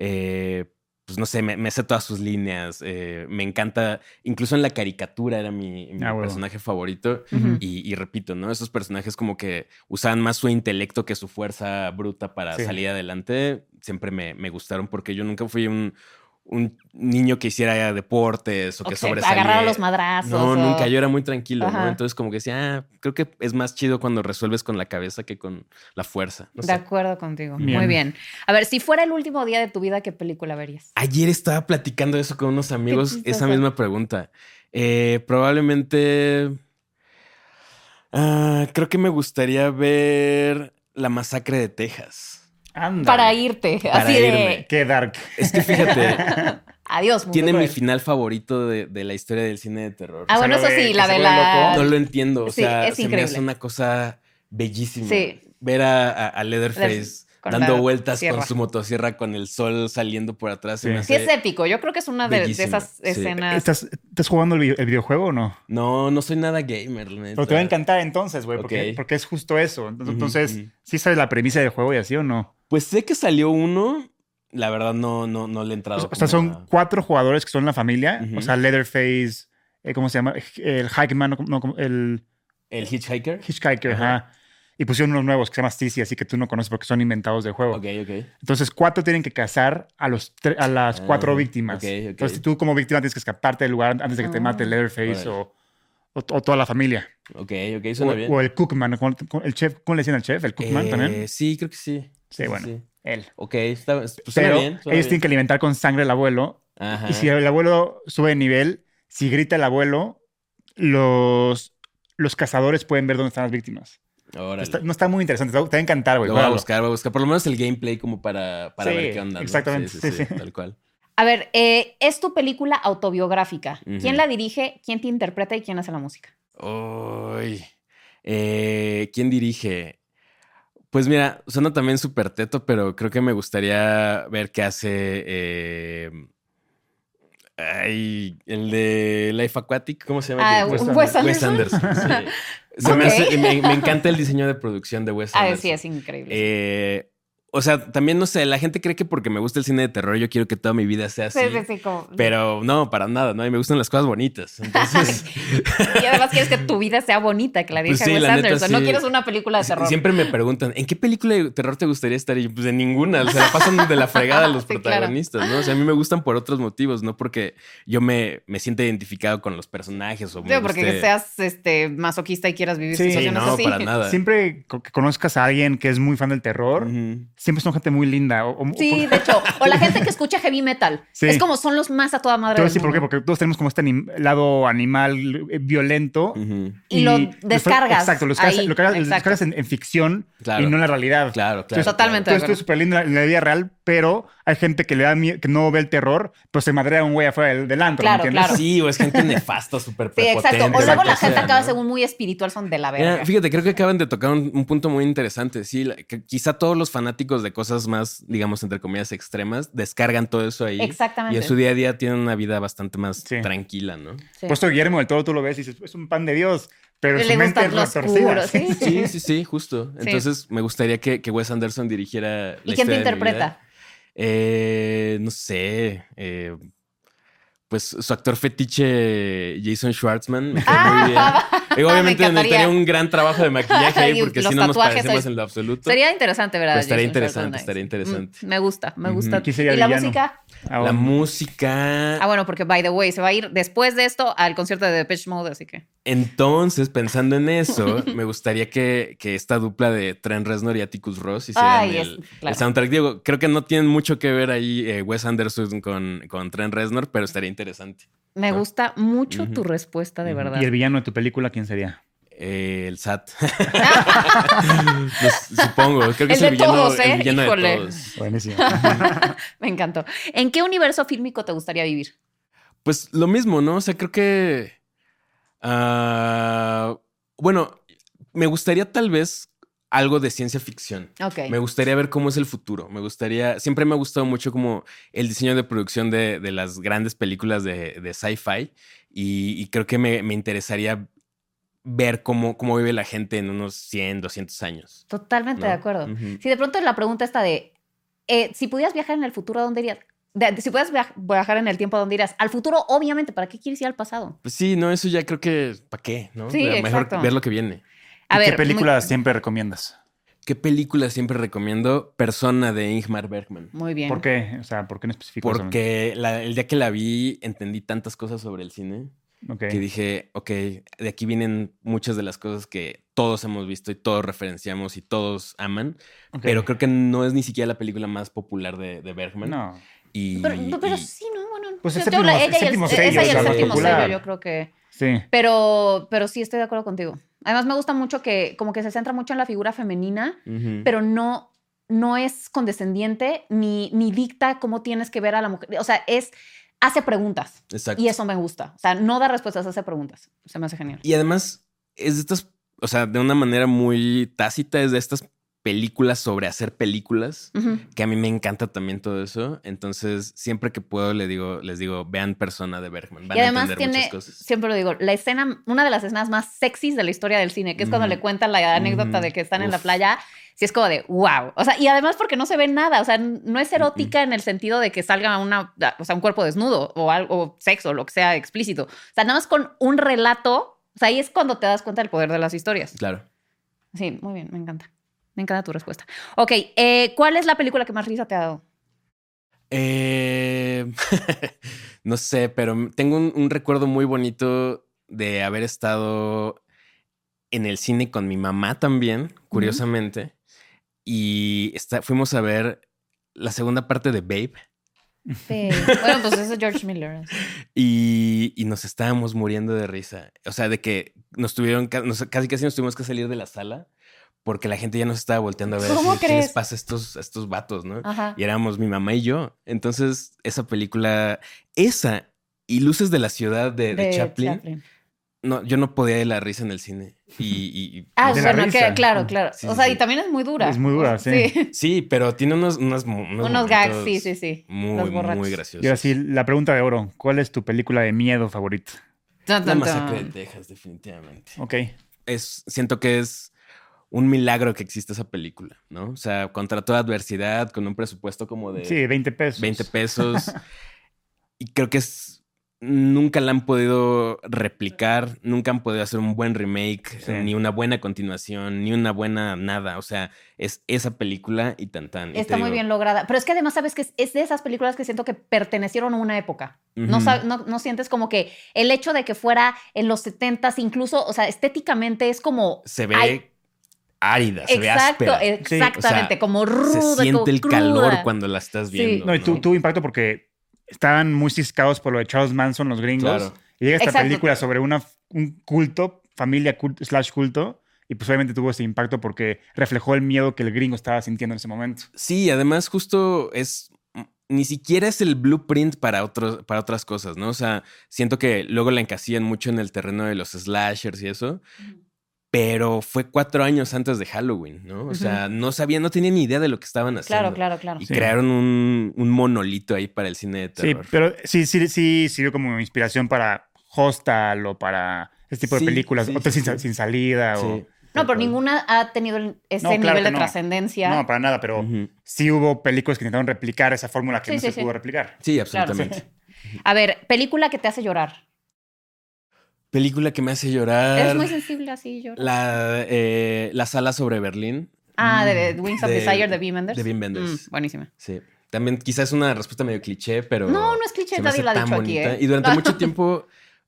[SPEAKER 3] Pues no sé, me sé todas sus líneas. Me encanta. Incluso en la caricatura era mi
[SPEAKER 4] Bueno.
[SPEAKER 3] personaje favorito.
[SPEAKER 2] Ujú.
[SPEAKER 3] Y repito, ¿no? Esos personajes como que usaban más su intelecto que su fuerza bruta para
[SPEAKER 4] Sí.
[SPEAKER 3] salir adelante. Siempre me gustaron porque yo nunca fui un niño que hiciera deportes o que sobresaliera.
[SPEAKER 2] agarrar a los madrazos.
[SPEAKER 3] No,
[SPEAKER 2] o-
[SPEAKER 3] nunca. Yo era muy tranquilo,
[SPEAKER 2] Ajá.
[SPEAKER 3] ¿no? Entonces, como que decía, creo que es más chido cuando resuelves con la cabeza que con la fuerza. No
[SPEAKER 2] De
[SPEAKER 3] sé.
[SPEAKER 2] acuerdo contigo.
[SPEAKER 4] Bien.
[SPEAKER 2] Muy bien. A ver, si fuera el último día de tu vida, ¿qué película verías?
[SPEAKER 3] Ayer estaba platicando eso con unos amigos,
[SPEAKER 2] chistoso.
[SPEAKER 3] esa misma pregunta. Probablemente. Creo que me gustaría ver La Masacre de Texas.
[SPEAKER 4] Anda.
[SPEAKER 2] Para irte.
[SPEAKER 3] Para
[SPEAKER 2] así
[SPEAKER 3] irme.
[SPEAKER 2] de.
[SPEAKER 4] Qué dark.
[SPEAKER 3] Es que fíjate,
[SPEAKER 2] Adiós, mundo
[SPEAKER 3] tiene mi
[SPEAKER 2] cruel.
[SPEAKER 3] final favorito de la historia del cine de terror.
[SPEAKER 2] Ah, bueno,
[SPEAKER 4] O sea,
[SPEAKER 2] eso
[SPEAKER 4] lo de
[SPEAKER 2] sí,
[SPEAKER 4] que
[SPEAKER 2] la
[SPEAKER 4] se
[SPEAKER 2] de
[SPEAKER 4] vuelve
[SPEAKER 2] la.
[SPEAKER 4] loco.
[SPEAKER 3] No lo entiendo. O
[SPEAKER 2] Sí,
[SPEAKER 3] sea,
[SPEAKER 2] es
[SPEAKER 3] se me
[SPEAKER 2] increíble.
[SPEAKER 3] hace una cosa bellísima.
[SPEAKER 2] Sí.
[SPEAKER 3] Ver a Leatherface dando
[SPEAKER 2] la
[SPEAKER 3] vueltas
[SPEAKER 2] sierra.
[SPEAKER 3] con su motosierra con el sol saliendo por atrás.
[SPEAKER 4] Sí.
[SPEAKER 3] Se me
[SPEAKER 2] Sí,
[SPEAKER 3] hace
[SPEAKER 2] es épico. Yo creo que es una de
[SPEAKER 3] bellísima.
[SPEAKER 2] esas
[SPEAKER 3] Sí.
[SPEAKER 2] escenas.
[SPEAKER 4] ¿Estás jugando el videojuego o no?
[SPEAKER 3] No soy nada gamer, la neta.
[SPEAKER 4] Pero te va a encantar entonces, güey,
[SPEAKER 3] Ok.
[SPEAKER 4] porque es justo eso. Entonces,
[SPEAKER 3] ujú.
[SPEAKER 4] ¿sí sabes la premisa del juego y así o no?
[SPEAKER 3] Pues sé que salió uno. La verdad no le he entrado.
[SPEAKER 4] O sea, son 4 jugadores que son la familia.
[SPEAKER 3] Ujú.
[SPEAKER 4] O sea, Leatherface, ¿cómo se llama? El Hikeman, el
[SPEAKER 3] ¿El Hitchhiker?
[SPEAKER 4] Hitchhiker,
[SPEAKER 3] Ajá.
[SPEAKER 4] ajá. Y pusieron unos nuevos que se llaman Sissy, así que tú no conoces porque son inventados del juego.
[SPEAKER 3] Ok.
[SPEAKER 4] Entonces, 4 tienen que cazar a las 4 víctimas.
[SPEAKER 3] ok.
[SPEAKER 4] Entonces, tú como víctima tienes que escaparte del lugar antes de que te mate Leatherface
[SPEAKER 3] Órale.
[SPEAKER 4] o toda la familia.
[SPEAKER 3] Ok, suena bien.
[SPEAKER 4] O el Cookman, el chef, ¿cómo le decían al chef? ¿El Cookman también?
[SPEAKER 3] Sí, creo que sí.
[SPEAKER 4] Sí, bueno, él.
[SPEAKER 3] Ok, pues suena
[SPEAKER 4] Pero
[SPEAKER 3] bien.
[SPEAKER 4] ellos tienen que alimentar con sangre al abuelo.
[SPEAKER 3] Ajá.
[SPEAKER 4] Y si el abuelo sube de nivel, si grita el abuelo, los cazadores pueden ver dónde están las víctimas.
[SPEAKER 3] Órale.
[SPEAKER 4] No está muy interesante. Te va a encantar, güey.
[SPEAKER 3] Lo voy a
[SPEAKER 4] Juégalo.
[SPEAKER 3] buscar. Por lo menos el gameplay como para
[SPEAKER 4] Sí,
[SPEAKER 3] ver qué onda, ¿no?
[SPEAKER 4] exactamente, sí.
[SPEAKER 3] Tal cual.
[SPEAKER 2] A ver, es tu película autobiográfica.
[SPEAKER 3] Ujú.
[SPEAKER 2] ¿Quién la dirige? ¿Quién te interpreta? ¿Y quién hace la música?
[SPEAKER 3] Uy. ¿Quién dirige? Pues mira, suena también súper teto, pero creo que me gustaría ver qué hace el de Life Aquatic, ¿cómo se llama?
[SPEAKER 2] Wes
[SPEAKER 3] Wes
[SPEAKER 2] Anderson.
[SPEAKER 3] Anderson. Sí. Me encanta el diseño de producción de Wes Anderson.
[SPEAKER 2] Sí, es increíble.
[SPEAKER 3] O sea, también no sé, la gente cree que porque me gusta el cine de terror yo quiero que toda mi vida sea así.
[SPEAKER 2] Sí, como...
[SPEAKER 3] Pero no, para nada, ¿no? Y me gustan las cosas bonitas. Entonces,
[SPEAKER 2] Y además quieres que tu vida sea bonita, que la dirija
[SPEAKER 3] Pues sí,
[SPEAKER 2] Wes
[SPEAKER 3] la neta,
[SPEAKER 2] Anderson.
[SPEAKER 3] sí.
[SPEAKER 2] No quieres una película de terror.
[SPEAKER 3] siempre me preguntan, ¿en qué película de terror te gustaría estar? Y yo, pues en ninguna. O sea, la pasan de la fregada los
[SPEAKER 2] Sí, claro.
[SPEAKER 3] protagonistas, ¿no? O sea, a mí me gustan por otros motivos, no porque yo me sienta identificado con los personajes o me
[SPEAKER 2] Digo, porque
[SPEAKER 3] guste-
[SPEAKER 2] seas masoquista y quieras vivir
[SPEAKER 4] Sí,
[SPEAKER 2] situaciones
[SPEAKER 3] no,
[SPEAKER 2] así.
[SPEAKER 3] para nada.
[SPEAKER 4] Siempre que conozcas a alguien que es muy fan del terror,
[SPEAKER 3] Ujú.
[SPEAKER 4] siempre son gente muy linda.
[SPEAKER 2] Sí, de hecho. O la gente que escucha heavy metal.
[SPEAKER 4] Sí.
[SPEAKER 2] Es como son los más a toda madre
[SPEAKER 4] Te voy a
[SPEAKER 2] del
[SPEAKER 4] decir por qué,
[SPEAKER 2] mundo.
[SPEAKER 4] porque todos tenemos como este lado animal violento.
[SPEAKER 3] Ujú.
[SPEAKER 2] Y lo
[SPEAKER 4] después-
[SPEAKER 2] descargas
[SPEAKER 4] Exacto, lo
[SPEAKER 2] ahí,
[SPEAKER 4] descargas
[SPEAKER 2] exacto.
[SPEAKER 4] en ficción
[SPEAKER 3] Claro.
[SPEAKER 4] y no en la realidad.
[SPEAKER 3] Claro.
[SPEAKER 2] Totalmente.
[SPEAKER 4] Todo esto es súper lindo en la vida real, pero hay gente que le da miedo, que no ve el terror, pues se madrea un güey afuera del antro,
[SPEAKER 2] Claro,
[SPEAKER 4] ¿me entiendes?
[SPEAKER 2] claro.
[SPEAKER 3] Sí, o es gente nefasta, súper
[SPEAKER 2] Sí, exacto.
[SPEAKER 3] prepotente.
[SPEAKER 2] O luego
[SPEAKER 3] lo
[SPEAKER 2] la
[SPEAKER 3] que
[SPEAKER 2] gente
[SPEAKER 3] sea,
[SPEAKER 2] acaba
[SPEAKER 3] ¿no?
[SPEAKER 2] según muy espiritual, son de la
[SPEAKER 3] Mira,
[SPEAKER 2] verga.
[SPEAKER 3] fíjate, creo que acaban de tocar un punto muy interesante. Sí, que quizá todos los fanáticos de cosas más, digamos, entre comillas, extremas, descargan todo eso ahí.
[SPEAKER 2] Exactamente.
[SPEAKER 3] Y en su día a día tienen una vida bastante más
[SPEAKER 4] Sí.
[SPEAKER 3] tranquila, ¿no?
[SPEAKER 2] Sí.
[SPEAKER 4] Puesto Guillermo del Toro, tú lo ves y dices, es un pan de Dios, pero
[SPEAKER 2] Le
[SPEAKER 4] su mente
[SPEAKER 2] gustan
[SPEAKER 4] es
[SPEAKER 2] los
[SPEAKER 4] retorcida.
[SPEAKER 2] oscuros, sí.
[SPEAKER 3] Sí, justo.
[SPEAKER 2] Sí.
[SPEAKER 3] Entonces me gustaría que Wes Anderson dirigiera la
[SPEAKER 2] ¿Y quién te
[SPEAKER 3] historia de mi
[SPEAKER 2] interpreta?
[SPEAKER 3] vida. No sé. Pues su actor fetiche, Jason Schwartzman, me cae muy bien.
[SPEAKER 2] Me
[SPEAKER 3] Obviamente
[SPEAKER 2] encantaría.
[SPEAKER 3] necesitaría un gran trabajo de maquillaje ahí,
[SPEAKER 2] Y
[SPEAKER 3] porque
[SPEAKER 2] los
[SPEAKER 3] si no nos
[SPEAKER 2] tatuajes
[SPEAKER 3] parecemos
[SPEAKER 2] ahí.
[SPEAKER 3] en lo absoluto.
[SPEAKER 2] Sería interesante, ¿verdad?
[SPEAKER 3] Pues estaría
[SPEAKER 2] Jason
[SPEAKER 3] interesante,
[SPEAKER 2] Schwartzman.
[SPEAKER 3] estaría interesante.
[SPEAKER 2] Me gusta.
[SPEAKER 3] Ujú.
[SPEAKER 4] ¿Quién sería
[SPEAKER 2] ¿Y la
[SPEAKER 4] villano?
[SPEAKER 2] música?
[SPEAKER 3] La música.
[SPEAKER 2] Ah, bueno, porque by the way, se va a ir después de esto al concierto de Depeche Mode, así que.
[SPEAKER 3] Entonces, pensando en eso, me gustaría que esta dupla de Trent Reznor y Atticus Ross hicieran
[SPEAKER 2] Ay, claro.
[SPEAKER 3] el soundtrack. Digo, creo que no tienen mucho que ver ahí Wes Anderson con Trent Reznor, pero estaría interesante.
[SPEAKER 2] Me gusta mucho
[SPEAKER 3] Ujú.
[SPEAKER 2] tu respuesta, de
[SPEAKER 3] Ujú.
[SPEAKER 2] verdad.
[SPEAKER 4] ¿Y el villano de tu película quién sería?
[SPEAKER 3] El SAT. Pues, supongo. Creo que
[SPEAKER 2] El
[SPEAKER 3] es el
[SPEAKER 2] de
[SPEAKER 3] villano,
[SPEAKER 2] todos, ¿eh?
[SPEAKER 3] el villano
[SPEAKER 2] Híjole.
[SPEAKER 3] de todos.
[SPEAKER 4] Buenísimo.
[SPEAKER 2] Me encantó. ¿En qué universo fílmico te gustaría vivir?
[SPEAKER 3] Pues lo mismo, ¿no? O sea, creo que. Bueno, me gustaría tal vez algo de ciencia ficción.
[SPEAKER 2] Ok.
[SPEAKER 3] Me gustaría ver cómo es el futuro. Siempre me ha gustado mucho como el diseño de producción de las grandes películas de sci-fi y creo que me interesaría ver cómo vive la gente en unos 100, 200 años.
[SPEAKER 2] Totalmente
[SPEAKER 3] ¿no?
[SPEAKER 2] de acuerdo.
[SPEAKER 3] Ujú.
[SPEAKER 2] Si de pronto la pregunta está de, si pudieras viajar en el futuro, ¿a dónde irías? Si pudieras viajar en el tiempo, ¿a dónde irías? Al futuro, obviamente, ¿para qué quieres ir al pasado?
[SPEAKER 3] Pues sí, no, eso ya creo que ¿para qué? ¿no?
[SPEAKER 2] Sí,
[SPEAKER 3] Mejor
[SPEAKER 2] exacto.
[SPEAKER 3] ver lo que viene.
[SPEAKER 2] A
[SPEAKER 4] ¿Y
[SPEAKER 2] ver,
[SPEAKER 4] qué película siempre recomiendas?
[SPEAKER 3] ¿Qué película siempre recomiendo? Persona de Ingmar Bergman.
[SPEAKER 2] Muy bien.
[SPEAKER 4] ¿Por qué? O sea, ¿por qué en específico?
[SPEAKER 3] Porque el día que la vi entendí tantas cosas sobre el cine.
[SPEAKER 4] Ok.
[SPEAKER 3] Que dije, ok, de aquí vienen muchas de las cosas que todos hemos visto y todos referenciamos y todos aman,
[SPEAKER 4] Ok.
[SPEAKER 3] pero creo que no es ni siquiera la película más popular de Bergman.
[SPEAKER 4] No.
[SPEAKER 2] Pero sí, ¿no? Bueno,
[SPEAKER 4] Pues el
[SPEAKER 2] yo-
[SPEAKER 4] séptimo-
[SPEAKER 2] ella
[SPEAKER 4] el
[SPEAKER 2] y
[SPEAKER 4] séptimo
[SPEAKER 2] esa
[SPEAKER 4] sello,
[SPEAKER 2] y
[SPEAKER 4] o
[SPEAKER 2] el
[SPEAKER 4] sea, lo
[SPEAKER 2] séptimo
[SPEAKER 4] popular.
[SPEAKER 2] sello, yo creo que...
[SPEAKER 4] Sí.
[SPEAKER 2] Pero sí, estoy de acuerdo contigo. Además, me gusta mucho que como que se centra mucho en la figura femenina,
[SPEAKER 3] Ujú.
[SPEAKER 2] pero no es condescendiente ni dicta cómo tienes que ver a la mujer. O sea, hace preguntas.
[SPEAKER 3] Exacto.
[SPEAKER 2] Y eso me gusta. O sea, no da respuestas, hace preguntas. Se me hace genial.
[SPEAKER 3] Y además es de estas, o sea, de una manera muy tácita, es de estas películas sobre hacer películas,
[SPEAKER 2] Ujú.
[SPEAKER 3] que a mí me encanta también todo eso. Entonces, siempre que puedo les digo, vean Persona de Bergman. Van
[SPEAKER 2] Y
[SPEAKER 3] a
[SPEAKER 2] además
[SPEAKER 3] entender
[SPEAKER 2] tiene,
[SPEAKER 3] muchas cosas.
[SPEAKER 2] siempre lo digo, la escena, una de las escenas más sexys de la historia del cine, que es cuando
[SPEAKER 3] Ujú.
[SPEAKER 2] le cuentan la anécdota de que están en la
[SPEAKER 3] Uf.
[SPEAKER 2] playa, sí es como de wow. O sea, y además porque no se ve nada, o sea, no es erótica en el sentido de que salga un cuerpo desnudo o algo, o sexo, o lo que sea explícito. O sea, nada más con un relato, o sea, ahí es cuando te das cuenta del poder de las historias.
[SPEAKER 3] Claro.
[SPEAKER 2] Sí, muy bien, me encanta. Me encanta tu respuesta. Ok, ¿cuál es la película que más risa te ha dado?
[SPEAKER 3] No sé, pero tengo un recuerdo muy bonito de haber estado en el cine con mi mamá también, curiosamente. Y fuimos a ver la segunda parte de Babe.
[SPEAKER 2] Sí. Bueno, pues eso es George Miller. Así.
[SPEAKER 3] Y nos estábamos muriendo de risa. O sea, de que casi nos tuvimos que salir de la sala porque la gente ya nos estaba volteando a ver.
[SPEAKER 2] ¿Cómo
[SPEAKER 3] así, ¿qué
[SPEAKER 2] crees?
[SPEAKER 3] les pasa a estos vatos, no?
[SPEAKER 2] Ajá.
[SPEAKER 3] Y éramos mi mamá y yo. Entonces, esa película, esa y Luces de la Ciudad de Chaplin. No, yo no podía de la risa en el cine.
[SPEAKER 4] De
[SPEAKER 2] bueno,
[SPEAKER 4] la risa.
[SPEAKER 2] claro.
[SPEAKER 3] Sí,
[SPEAKER 2] O sea,
[SPEAKER 3] sí.
[SPEAKER 2] y también es muy dura.
[SPEAKER 4] Es muy dura, sí.
[SPEAKER 3] Sí, pero tiene unos
[SPEAKER 2] Unos
[SPEAKER 3] momentos
[SPEAKER 2] gags, sí. Los
[SPEAKER 3] Muy,
[SPEAKER 2] borrachos.
[SPEAKER 3] muy graciosos.
[SPEAKER 4] Y ahora sí, la pregunta de oro. ¿Cuál es tu película de miedo favorita?
[SPEAKER 3] La Masacre de Texas, definitivamente.
[SPEAKER 4] Ok.
[SPEAKER 3] Siento que es un milagro que existe esa película, ¿no? O sea, contra toda adversidad, con un presupuesto como de
[SPEAKER 4] Sí, 20 pesos.
[SPEAKER 3] 20 pesos. Y creo que nunca la han podido replicar, nunca han podido hacer un buen remake,
[SPEAKER 4] Sí.
[SPEAKER 3] ni una buena continuación, ni una buena nada. O sea, es esa película y tan. Y
[SPEAKER 2] Está muy bien lograda. Pero es que además, sabes que es de esas películas que siento que pertenecieron a una época.
[SPEAKER 3] Ujú.
[SPEAKER 2] No sientes como que el hecho de que fuera en los 70s, incluso, o sea, estéticamente es como.
[SPEAKER 3] Se ve árida, se ve
[SPEAKER 2] Exacto,
[SPEAKER 3] áspera.
[SPEAKER 2] exactamente,
[SPEAKER 3] O sea,
[SPEAKER 2] como ruda.
[SPEAKER 3] Se siente el
[SPEAKER 2] cruda.
[SPEAKER 3] calor cuando la estás
[SPEAKER 2] Sí.
[SPEAKER 3] viendo.
[SPEAKER 4] No, y tuvo impacto porque estaban muy ciscados por lo de Charles Manson, los gringos.
[SPEAKER 3] Claro.
[SPEAKER 4] Y llega esta
[SPEAKER 2] Exacto.
[SPEAKER 4] película sobre un culto, familia culto, y pues obviamente tuvo ese impacto porque reflejó el miedo que el gringo estaba sintiendo en ese momento.
[SPEAKER 3] Sí, además justo ni siquiera es el blueprint para otras cosas, ¿no? O sea, siento que luego la encasillan mucho en el terreno de los slashers y eso, pero fue 4 años antes de Halloween, ¿no? O sea, no tenía ni idea de lo que estaban haciendo.
[SPEAKER 2] Claro.
[SPEAKER 3] Y
[SPEAKER 4] Sí.
[SPEAKER 3] crearon un monolito ahí para el cine de
[SPEAKER 4] Sí,
[SPEAKER 3] terror.
[SPEAKER 4] pero sí sirvió como inspiración para Hostal o para este tipo de
[SPEAKER 3] Sí,
[SPEAKER 4] películas,
[SPEAKER 3] sí,
[SPEAKER 4] otras
[SPEAKER 3] sí,
[SPEAKER 4] sin,
[SPEAKER 3] sí.
[SPEAKER 4] sin salida.
[SPEAKER 3] Sí.
[SPEAKER 4] O...
[SPEAKER 2] No,
[SPEAKER 3] Tal
[SPEAKER 2] pero
[SPEAKER 3] cual.
[SPEAKER 2] ninguna ha tenido ese
[SPEAKER 4] No, claro
[SPEAKER 2] nivel
[SPEAKER 4] que
[SPEAKER 2] de
[SPEAKER 4] no.
[SPEAKER 2] trascendencia.
[SPEAKER 4] No, para nada, pero
[SPEAKER 3] Ujú.
[SPEAKER 4] sí hubo películas que intentaron replicar esa fórmula que
[SPEAKER 2] Sí,
[SPEAKER 4] no
[SPEAKER 2] sí,
[SPEAKER 4] se
[SPEAKER 2] sí.
[SPEAKER 4] pudo replicar.
[SPEAKER 3] Sí,
[SPEAKER 2] Claro.
[SPEAKER 3] absolutamente.
[SPEAKER 2] A ver, película que te hace llorar.
[SPEAKER 3] Película que me hace llorar.
[SPEAKER 2] Eres muy sensible así, llorar.
[SPEAKER 3] La Sala sobre Berlín.
[SPEAKER 2] De Wings of
[SPEAKER 3] de-
[SPEAKER 2] Desire de Wim Wenders.
[SPEAKER 3] de Wim Wenders.
[SPEAKER 2] Buenísima.
[SPEAKER 3] Sí. También quizás es una respuesta medio cliché, pero.
[SPEAKER 2] No es cliché,
[SPEAKER 3] se me
[SPEAKER 2] nadie
[SPEAKER 3] hace
[SPEAKER 2] la ha
[SPEAKER 3] tan
[SPEAKER 2] dicho aquí,
[SPEAKER 3] bonita.
[SPEAKER 2] ¿eh?
[SPEAKER 3] Y durante mucho tiempo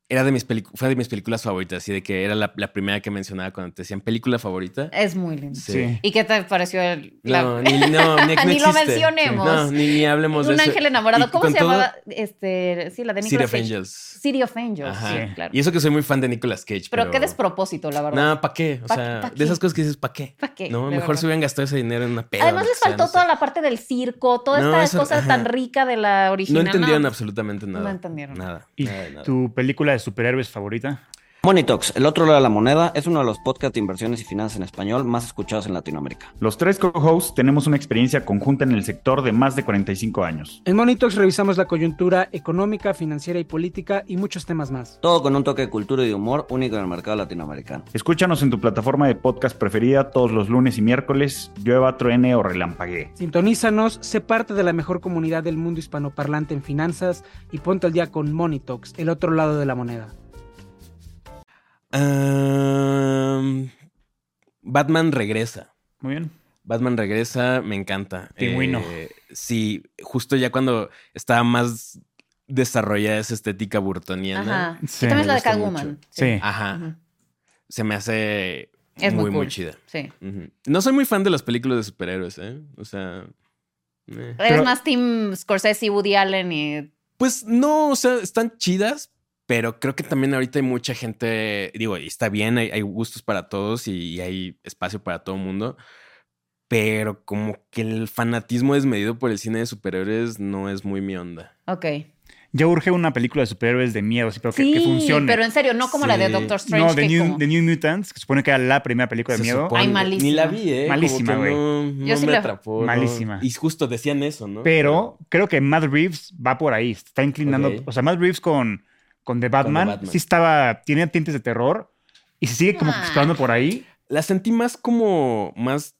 [SPEAKER 3] fue de mis películas favoritas. Así de que era la primera que mencionaba cuando te decían película favorita.
[SPEAKER 2] Es muy lindo.
[SPEAKER 4] Sí.
[SPEAKER 2] ¿Y qué te pareció
[SPEAKER 3] No, ni
[SPEAKER 2] Ni lo
[SPEAKER 3] existe.
[SPEAKER 2] mencionemos.
[SPEAKER 3] No, ni hablemos de
[SPEAKER 2] Un
[SPEAKER 3] eso.
[SPEAKER 2] ángel enamorado.
[SPEAKER 3] Y
[SPEAKER 2] ¿Cómo
[SPEAKER 3] con
[SPEAKER 2] se
[SPEAKER 3] todo,
[SPEAKER 2] llamaba? Sí, la de
[SPEAKER 3] City
[SPEAKER 2] Nicolas
[SPEAKER 3] of
[SPEAKER 2] Cage.
[SPEAKER 3] Angels.
[SPEAKER 2] City of Angels,
[SPEAKER 3] Ajá.
[SPEAKER 2] sí,
[SPEAKER 4] Sí.
[SPEAKER 2] claro.
[SPEAKER 3] Y eso que soy muy fan de Nicolas Cage.
[SPEAKER 2] Pero qué despropósito, la verdad.
[SPEAKER 3] No, ¿para qué? O sea,
[SPEAKER 2] ¿Pa
[SPEAKER 3] de
[SPEAKER 2] qué?
[SPEAKER 3] esas cosas que dices, ¿para qué?
[SPEAKER 2] ¿Pa qué?
[SPEAKER 3] No,
[SPEAKER 2] De
[SPEAKER 3] mejor
[SPEAKER 2] verdad.
[SPEAKER 3] se hubieran gastado ese dinero en una peda.
[SPEAKER 2] Además
[SPEAKER 3] lo
[SPEAKER 2] les
[SPEAKER 3] que sea,
[SPEAKER 2] faltó
[SPEAKER 3] no sé.
[SPEAKER 2] toda la parte del circo, toda
[SPEAKER 3] No,
[SPEAKER 2] esta
[SPEAKER 3] eso-
[SPEAKER 2] cosa
[SPEAKER 3] ajá.
[SPEAKER 2] tan rica de la
[SPEAKER 3] No
[SPEAKER 2] original.
[SPEAKER 3] entendieron absolutamente nada.
[SPEAKER 2] No entendieron.
[SPEAKER 3] Nada.
[SPEAKER 4] ¿Y
[SPEAKER 3] nada de nada.
[SPEAKER 4] tu película de superhéroes favorita?
[SPEAKER 5] Monitox, el otro lado de la moneda, es uno de los podcasts de inversiones y finanzas en español más escuchados en Latinoamérica.
[SPEAKER 6] Los 3 co-hosts tenemos una experiencia conjunta en el sector de más de 45 años.
[SPEAKER 1] En Monitox revisamos la coyuntura económica, financiera y política y muchos temas más.
[SPEAKER 5] Todo con un toque de cultura y de humor único en el mercado latinoamericano.
[SPEAKER 6] Escúchanos en tu plataforma de podcast preferida todos los lunes y miércoles, llueva, truene o relampaguee.
[SPEAKER 1] Sintonízanos, sé parte de la mejor comunidad del mundo hispanoparlante en finanzas y ponte al día con Monitox, el otro lado de la moneda.
[SPEAKER 3] Batman regresa.
[SPEAKER 4] Muy bien.
[SPEAKER 3] Batman regresa, me encanta.
[SPEAKER 4] Pingüino.
[SPEAKER 3] Sí, justo ya cuando estaba más desarrollada esa estética burtoniana.
[SPEAKER 2] Ajá.
[SPEAKER 4] Sí.
[SPEAKER 2] Y también es
[SPEAKER 3] Me
[SPEAKER 2] la de
[SPEAKER 3] gusta
[SPEAKER 2] Catwoman.
[SPEAKER 3] mucho.
[SPEAKER 4] Sí.
[SPEAKER 3] Ajá.
[SPEAKER 2] Ujú.
[SPEAKER 3] Se me hace
[SPEAKER 2] Es muy cool.
[SPEAKER 3] chida.
[SPEAKER 2] Sí.
[SPEAKER 3] Ujú. No soy muy fan de las películas de superhéroes, ¿eh? O sea...
[SPEAKER 2] Eres
[SPEAKER 4] Pero-
[SPEAKER 2] más Team Scorsese, Woody Allen y...
[SPEAKER 3] Pues no, o sea, están chidas, pero creo que también ahorita hay mucha gente, digo, y está bien, hay gustos para todos y hay espacio para todo el mundo, pero como que el fanatismo desmedido por el cine de superhéroes no es muy mi onda.
[SPEAKER 2] Ok.
[SPEAKER 4] Ya urge una película de superhéroes de miedo, sí, pero que
[SPEAKER 2] Sí,
[SPEAKER 4] funcione.
[SPEAKER 2] pero en serio, no como la de
[SPEAKER 3] Sí.
[SPEAKER 2] Doctor Strange.
[SPEAKER 4] No,
[SPEAKER 2] que como-
[SPEAKER 4] The New Mutants, que supone que era la primera película de
[SPEAKER 3] Se
[SPEAKER 4] miedo.
[SPEAKER 3] supone.
[SPEAKER 2] Ay, malísima.
[SPEAKER 3] Ni la vi, ¿eh?
[SPEAKER 4] Malísima,
[SPEAKER 3] Como que
[SPEAKER 4] güey.
[SPEAKER 3] no
[SPEAKER 2] Yo sí
[SPEAKER 3] me
[SPEAKER 2] la-
[SPEAKER 3] atrapó. ¿no?
[SPEAKER 4] Malísima.
[SPEAKER 3] Y justo decían eso, ¿no?
[SPEAKER 4] Pero creo que Matt Reeves va por ahí. Está inclinando.
[SPEAKER 3] Ok.
[SPEAKER 4] O sea, Matt Reeves con The Batman,
[SPEAKER 3] Batman.
[SPEAKER 4] sí tenía tintes de terror. Y se sigue como que explorando por ahí.
[SPEAKER 3] La sentí más como más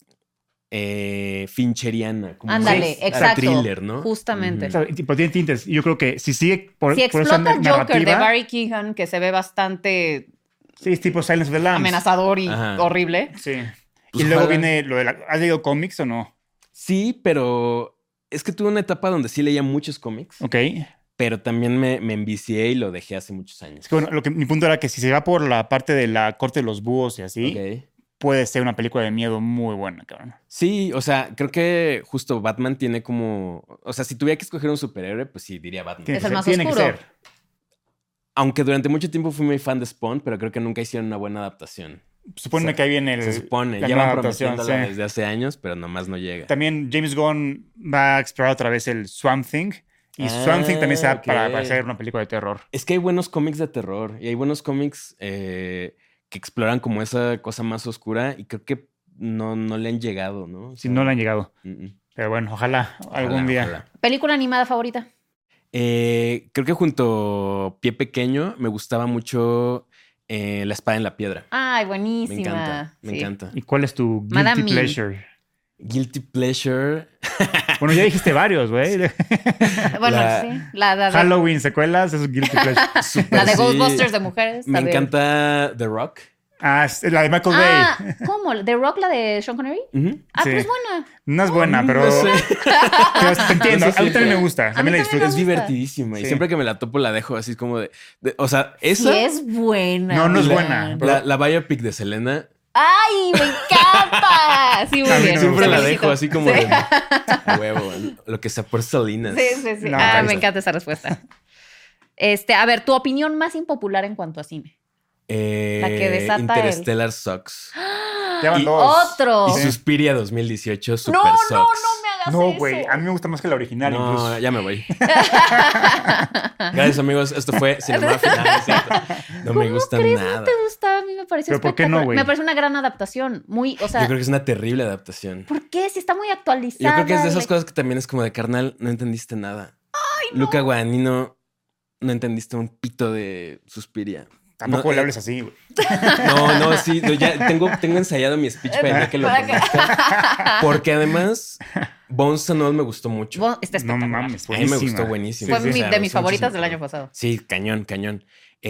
[SPEAKER 3] fincheriana. Como
[SPEAKER 2] Ándale,
[SPEAKER 3] más
[SPEAKER 2] exacto.
[SPEAKER 3] thriller, ¿no?
[SPEAKER 2] Justamente.
[SPEAKER 4] O sea, tipo, tiene tintes. Y yo creo que si sigue por
[SPEAKER 2] Si
[SPEAKER 4] esa
[SPEAKER 2] explota el Joker de
[SPEAKER 4] narrativa.
[SPEAKER 2] Barry Keoghan, que se ve bastante
[SPEAKER 4] Sí, es tipo Silence of the Lambs.
[SPEAKER 2] amenazador y
[SPEAKER 3] Ajá.
[SPEAKER 2] horrible.
[SPEAKER 4] Sí.
[SPEAKER 3] Pues
[SPEAKER 4] y luego
[SPEAKER 3] ojalá.
[SPEAKER 4] viene lo de la. ¿Has leído cómics o no?
[SPEAKER 3] Sí, pero es que tuve una etapa donde sí leía muchos cómics,
[SPEAKER 4] Ok. Es
[SPEAKER 3] pero también me envicié y lo dejé hace muchos años.
[SPEAKER 4] que bueno, mi punto era que si se va por la parte de la corte de los búhos y así,
[SPEAKER 3] Ok.
[SPEAKER 4] puede ser una película de miedo muy buena, cabrón.
[SPEAKER 3] Sí, o sea, creo que justo Batman tiene como... O sea, si tuviera que escoger un superhéroe, pues sí, diría Batman.
[SPEAKER 4] Tiene
[SPEAKER 2] Es
[SPEAKER 4] que
[SPEAKER 2] el
[SPEAKER 4] ser-
[SPEAKER 2] más
[SPEAKER 4] tiene que
[SPEAKER 2] oscuro.
[SPEAKER 4] ser.
[SPEAKER 3] Aunque durante mucho tiempo fui muy fan de Spawn, pero creo que nunca hicieron una buena adaptación.
[SPEAKER 4] Supone
[SPEAKER 3] O sea,
[SPEAKER 4] que ahí viene
[SPEAKER 3] Se supone.
[SPEAKER 4] la
[SPEAKER 3] Ya
[SPEAKER 4] nueva
[SPEAKER 3] van
[SPEAKER 4] adaptación,
[SPEAKER 3] prometiéndola
[SPEAKER 4] sí.
[SPEAKER 3] desde hace años, pero nomás no llega.
[SPEAKER 4] También James Gunn va a explorar otra vez el Swamp Thing. Y
[SPEAKER 3] Ah,
[SPEAKER 4] Swamp Thing también se da
[SPEAKER 3] ok.
[SPEAKER 4] para hacer una película de terror.
[SPEAKER 3] Es que hay buenos cómics de terror y hay buenos cómics que exploran como esa cosa más oscura y creo que no le han llegado, ¿no? O
[SPEAKER 4] Si
[SPEAKER 3] sea,
[SPEAKER 4] no le han llegado.
[SPEAKER 3] mm, mm.
[SPEAKER 4] Pero bueno, ojalá algún
[SPEAKER 3] Ojalá,
[SPEAKER 4] día.
[SPEAKER 3] ojalá.
[SPEAKER 2] ¿Película animada favorita?
[SPEAKER 3] Creo que junto a Pie Pequeño me gustaba mucho La Espada en la Piedra.
[SPEAKER 2] Ay,
[SPEAKER 3] Me
[SPEAKER 2] buenísima.
[SPEAKER 3] encanta, me
[SPEAKER 2] Sí.
[SPEAKER 3] encanta.
[SPEAKER 4] ¿Y cuál es tu
[SPEAKER 2] Madame
[SPEAKER 4] guilty
[SPEAKER 2] Mim.
[SPEAKER 4] pleasure?
[SPEAKER 3] Guilty Pleasure.
[SPEAKER 4] Bueno, ya dijiste varios, güey.
[SPEAKER 2] Bueno,
[SPEAKER 3] La-
[SPEAKER 2] sí. La de,
[SPEAKER 4] Halloween, secuelas, eso es guilty pleasure.
[SPEAKER 2] la de
[SPEAKER 3] Sí.
[SPEAKER 2] Ghostbusters de mujeres.
[SPEAKER 3] Me
[SPEAKER 2] también.
[SPEAKER 3] encanta The Rock.
[SPEAKER 4] Ah, es la de Michael
[SPEAKER 2] Ah,
[SPEAKER 4] Bay.
[SPEAKER 2] ¿cómo? ¿The Rock, la de Sean Connery?
[SPEAKER 3] Ujú.
[SPEAKER 2] Ah,
[SPEAKER 4] Sí.
[SPEAKER 2] pero es buena.
[SPEAKER 4] No es buena, pero,
[SPEAKER 3] No sé.
[SPEAKER 4] pero te entiendo.
[SPEAKER 3] No sé
[SPEAKER 4] A mí
[SPEAKER 3] si-
[SPEAKER 4] también me gusta. También la
[SPEAKER 2] también
[SPEAKER 4] disfruto.
[SPEAKER 2] me
[SPEAKER 3] Es
[SPEAKER 2] gusta.
[SPEAKER 3] divertidísima. Y
[SPEAKER 4] Sí.
[SPEAKER 3] siempre que me la topo la dejo así como o sea,
[SPEAKER 2] Sí,
[SPEAKER 3] esa...
[SPEAKER 2] es buena.
[SPEAKER 4] No, no es
[SPEAKER 2] oigan.
[SPEAKER 4] buena. pero-
[SPEAKER 3] La biopic de Selena,
[SPEAKER 2] ¡Ay, me encanta! Sí, muy
[SPEAKER 4] A mí
[SPEAKER 2] bien.
[SPEAKER 4] no me
[SPEAKER 3] siempre
[SPEAKER 4] gusta.
[SPEAKER 3] la
[SPEAKER 2] Felicito.
[SPEAKER 3] dejo así como
[SPEAKER 2] Sí.
[SPEAKER 3] de a huevo, lo que sea por Selena.
[SPEAKER 2] Sí, sí, sí.
[SPEAKER 4] No,
[SPEAKER 2] Ah,
[SPEAKER 4] me
[SPEAKER 2] me encanta esa respuesta. A ver, tu opinión más impopular en cuanto a cine. La que desata
[SPEAKER 3] Interstellar sucks.
[SPEAKER 4] Ya van
[SPEAKER 3] Y-
[SPEAKER 4] dos.
[SPEAKER 2] Otro.
[SPEAKER 3] Y Suspiria 2018 super
[SPEAKER 2] No, no,
[SPEAKER 3] sucks.
[SPEAKER 2] no me hagas
[SPEAKER 4] No,
[SPEAKER 2] eso.
[SPEAKER 4] güey. A mí me gusta más que la original.
[SPEAKER 3] No,
[SPEAKER 4] incluso.
[SPEAKER 3] ya me voy. Gracias, amigos. Esto fue Cinema Final. ¿Es cierto? No me gusta
[SPEAKER 2] ¿Crees?
[SPEAKER 3] nada.
[SPEAKER 2] ¿No te gusta? A mí me pareció
[SPEAKER 4] ¿Pero por qué no,
[SPEAKER 2] espectacular.
[SPEAKER 4] güey?
[SPEAKER 2] Me parece una gran adaptación. Muy, o sea,
[SPEAKER 3] Yo creo que es una terrible adaptación.
[SPEAKER 2] ¿por qué? Si está muy actualizada.
[SPEAKER 3] Yo creo que es de esas
[SPEAKER 2] le-
[SPEAKER 3] cosas que también es como de carnal, no entendiste nada. Luca Guadagnino, no entendiste un pito de Suspiria.
[SPEAKER 4] Tampoco
[SPEAKER 3] No,
[SPEAKER 4] le hables así, güey.
[SPEAKER 3] No, sí, ya tengo ensayado mi speech para el día que lo
[SPEAKER 2] Para que-
[SPEAKER 3] conozca. Porque además, Bones to Know me gustó mucho.
[SPEAKER 2] Bueno, está
[SPEAKER 4] No
[SPEAKER 2] espectacular.
[SPEAKER 4] mames,
[SPEAKER 3] A mí me
[SPEAKER 4] buenísima.
[SPEAKER 3] gustó buenísimo.
[SPEAKER 2] Fue
[SPEAKER 3] Sí, o sea,
[SPEAKER 2] de
[SPEAKER 3] me
[SPEAKER 2] mis
[SPEAKER 3] gustó
[SPEAKER 2] favoritas
[SPEAKER 3] muchísimo.
[SPEAKER 2] del año pasado.
[SPEAKER 3] Sí, cañón.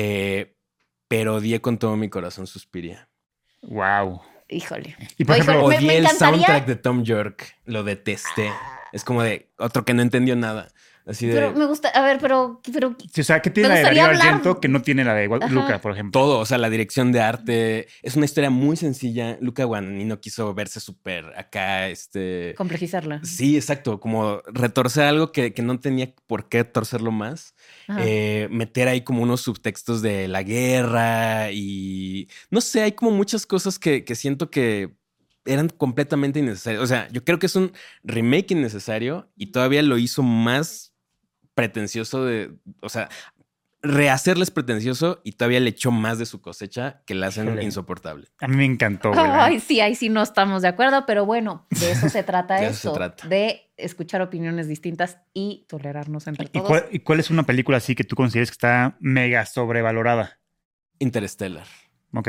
[SPEAKER 3] Pero odié con todo mi corazón Suspiria.
[SPEAKER 4] Wow.
[SPEAKER 2] Híjole.
[SPEAKER 4] Y por
[SPEAKER 2] Híjole,
[SPEAKER 4] ejemplo,
[SPEAKER 2] me
[SPEAKER 3] Odié el
[SPEAKER 2] encantaría-
[SPEAKER 3] soundtrack de Tom York. Lo detesté. Es como de otro que no entendió nada. Así de
[SPEAKER 2] Pero me gusta, a ver, pero
[SPEAKER 4] Sí, o sea, ¿qué tiene
[SPEAKER 2] Me
[SPEAKER 4] la de
[SPEAKER 2] gustaría
[SPEAKER 4] Darío
[SPEAKER 2] hablar-
[SPEAKER 4] Argento que no tiene la de
[SPEAKER 2] Ajá.
[SPEAKER 4] Luca, por ejemplo?
[SPEAKER 3] todo. O sea, la dirección de arte. Es una historia muy sencilla. Luca Guadagnino quiso verse súper acá,
[SPEAKER 2] complejizarla.
[SPEAKER 3] Sí, exacto. Como retorcer algo que no tenía por qué torcerlo más.
[SPEAKER 2] Ajá.
[SPEAKER 3] Meter ahí como unos subtextos de la guerra y no sé, hay como muchas cosas que siento que eran completamente innecesarias. O sea, yo creo que es un remake innecesario y todavía lo hizo más pretencioso o sea, rehacerles pretencioso y todavía le echó más de su cosecha que la hacen
[SPEAKER 4] Híjole.
[SPEAKER 3] insoportable.
[SPEAKER 4] A mí me encantó, güey. la
[SPEAKER 2] Ay, sí, ahí sí no estamos de acuerdo, pero bueno, de eso se trata
[SPEAKER 3] De eso
[SPEAKER 2] esto.
[SPEAKER 3] se trata.
[SPEAKER 2] De escuchar opiniones distintas y tolerarnos entre
[SPEAKER 4] ¿Y
[SPEAKER 2] todos.
[SPEAKER 4] cuál es una película así que tú consideres que está mega sobrevalorada?
[SPEAKER 3] Interstellar.
[SPEAKER 4] Ok.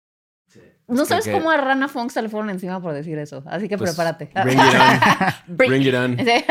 [SPEAKER 2] No sabes
[SPEAKER 3] Creo que-
[SPEAKER 2] cómo a Rana Funk se le fueron encima por decir eso, así que
[SPEAKER 3] Pues,
[SPEAKER 2] prepárate.
[SPEAKER 3] Bring it on.
[SPEAKER 2] Bring-
[SPEAKER 3] Bring it on.
[SPEAKER 2] Sí.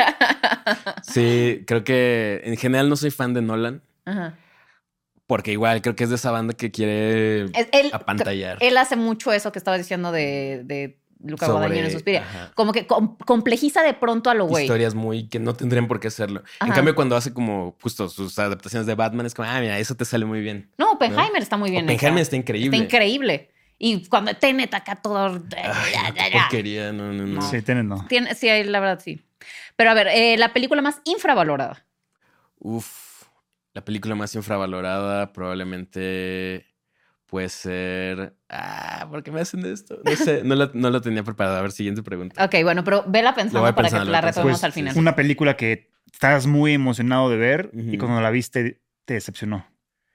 [SPEAKER 3] Sí, creo que en general no soy fan de Nolan.
[SPEAKER 2] Ajá.
[SPEAKER 3] Porque igual creo que es de esa banda que quiere
[SPEAKER 2] Él,
[SPEAKER 3] apantallar.
[SPEAKER 2] él hace mucho eso que estaba diciendo de Luca Guadagnino en Suspiria.
[SPEAKER 3] ajá,
[SPEAKER 2] Como que complejiza de pronto a lo güey.
[SPEAKER 3] historias muy que no tendrían por qué hacerlo. En
[SPEAKER 2] Ajá.
[SPEAKER 3] cambio, cuando hace como justo sus adaptaciones de Batman, es como, mira, eso te sale muy bien.
[SPEAKER 2] No, Oppenheimer está muy bien.
[SPEAKER 3] Oppenheimer
[SPEAKER 2] hecha.
[SPEAKER 3] está increíble.
[SPEAKER 2] Está increíble. Y cuando Tenet acá todo...
[SPEAKER 3] Ay, qué porquería, no.
[SPEAKER 4] Sí, tienen no.
[SPEAKER 2] Sí, la verdad sí. Pero a ver, la película más infravalorada.
[SPEAKER 3] Uf, la película más infravalorada probablemente puede ser... ¿por qué me hacen esto? No sé, no lo tenía preparado. A ver, siguiente pregunta.
[SPEAKER 2] Ok, bueno, pero vela
[SPEAKER 3] Lo voy
[SPEAKER 2] pensando para que
[SPEAKER 3] pensando,
[SPEAKER 2] la
[SPEAKER 3] lo voy
[SPEAKER 2] retomemos
[SPEAKER 3] pensando.
[SPEAKER 2] al final.
[SPEAKER 4] Una película que estabas muy emocionado de ver y
[SPEAKER 3] Ujú.
[SPEAKER 4] cuando la viste te decepcionó?